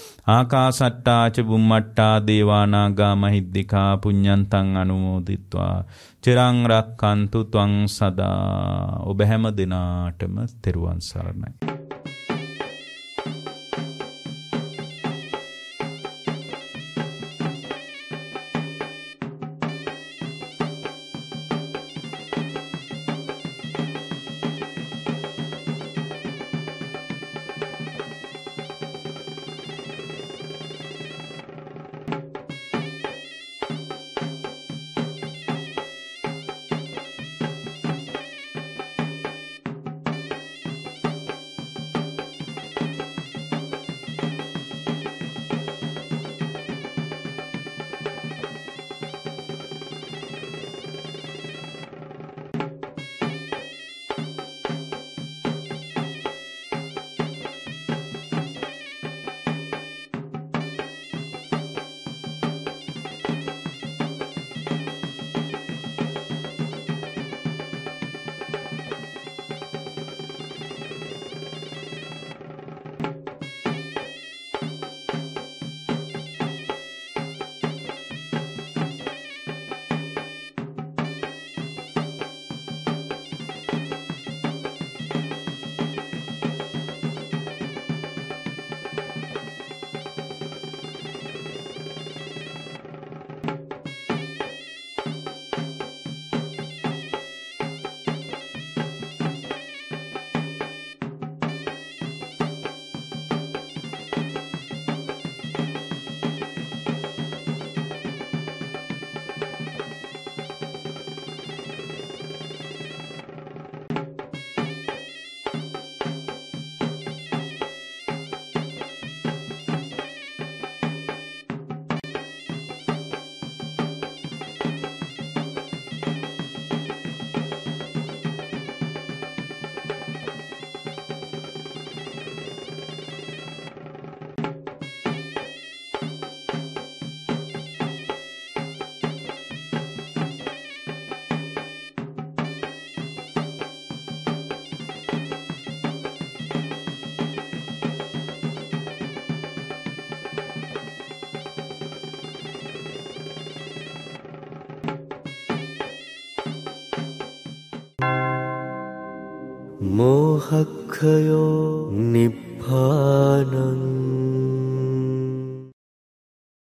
[SPEAKER 1] ආකාසට්ටා ච බුම්මට්ටා දේවා නාග මහිද්దికා පුඤ්ඤන්තං අනුමෝදිත්වා චිරං රක්ඛන්තු ත්වං සදා. ඔබ හැම දිනාටම තෙරුවන් සරණයි.
[SPEAKER 2] මෝහක්ඛයෝ නිබ්බානං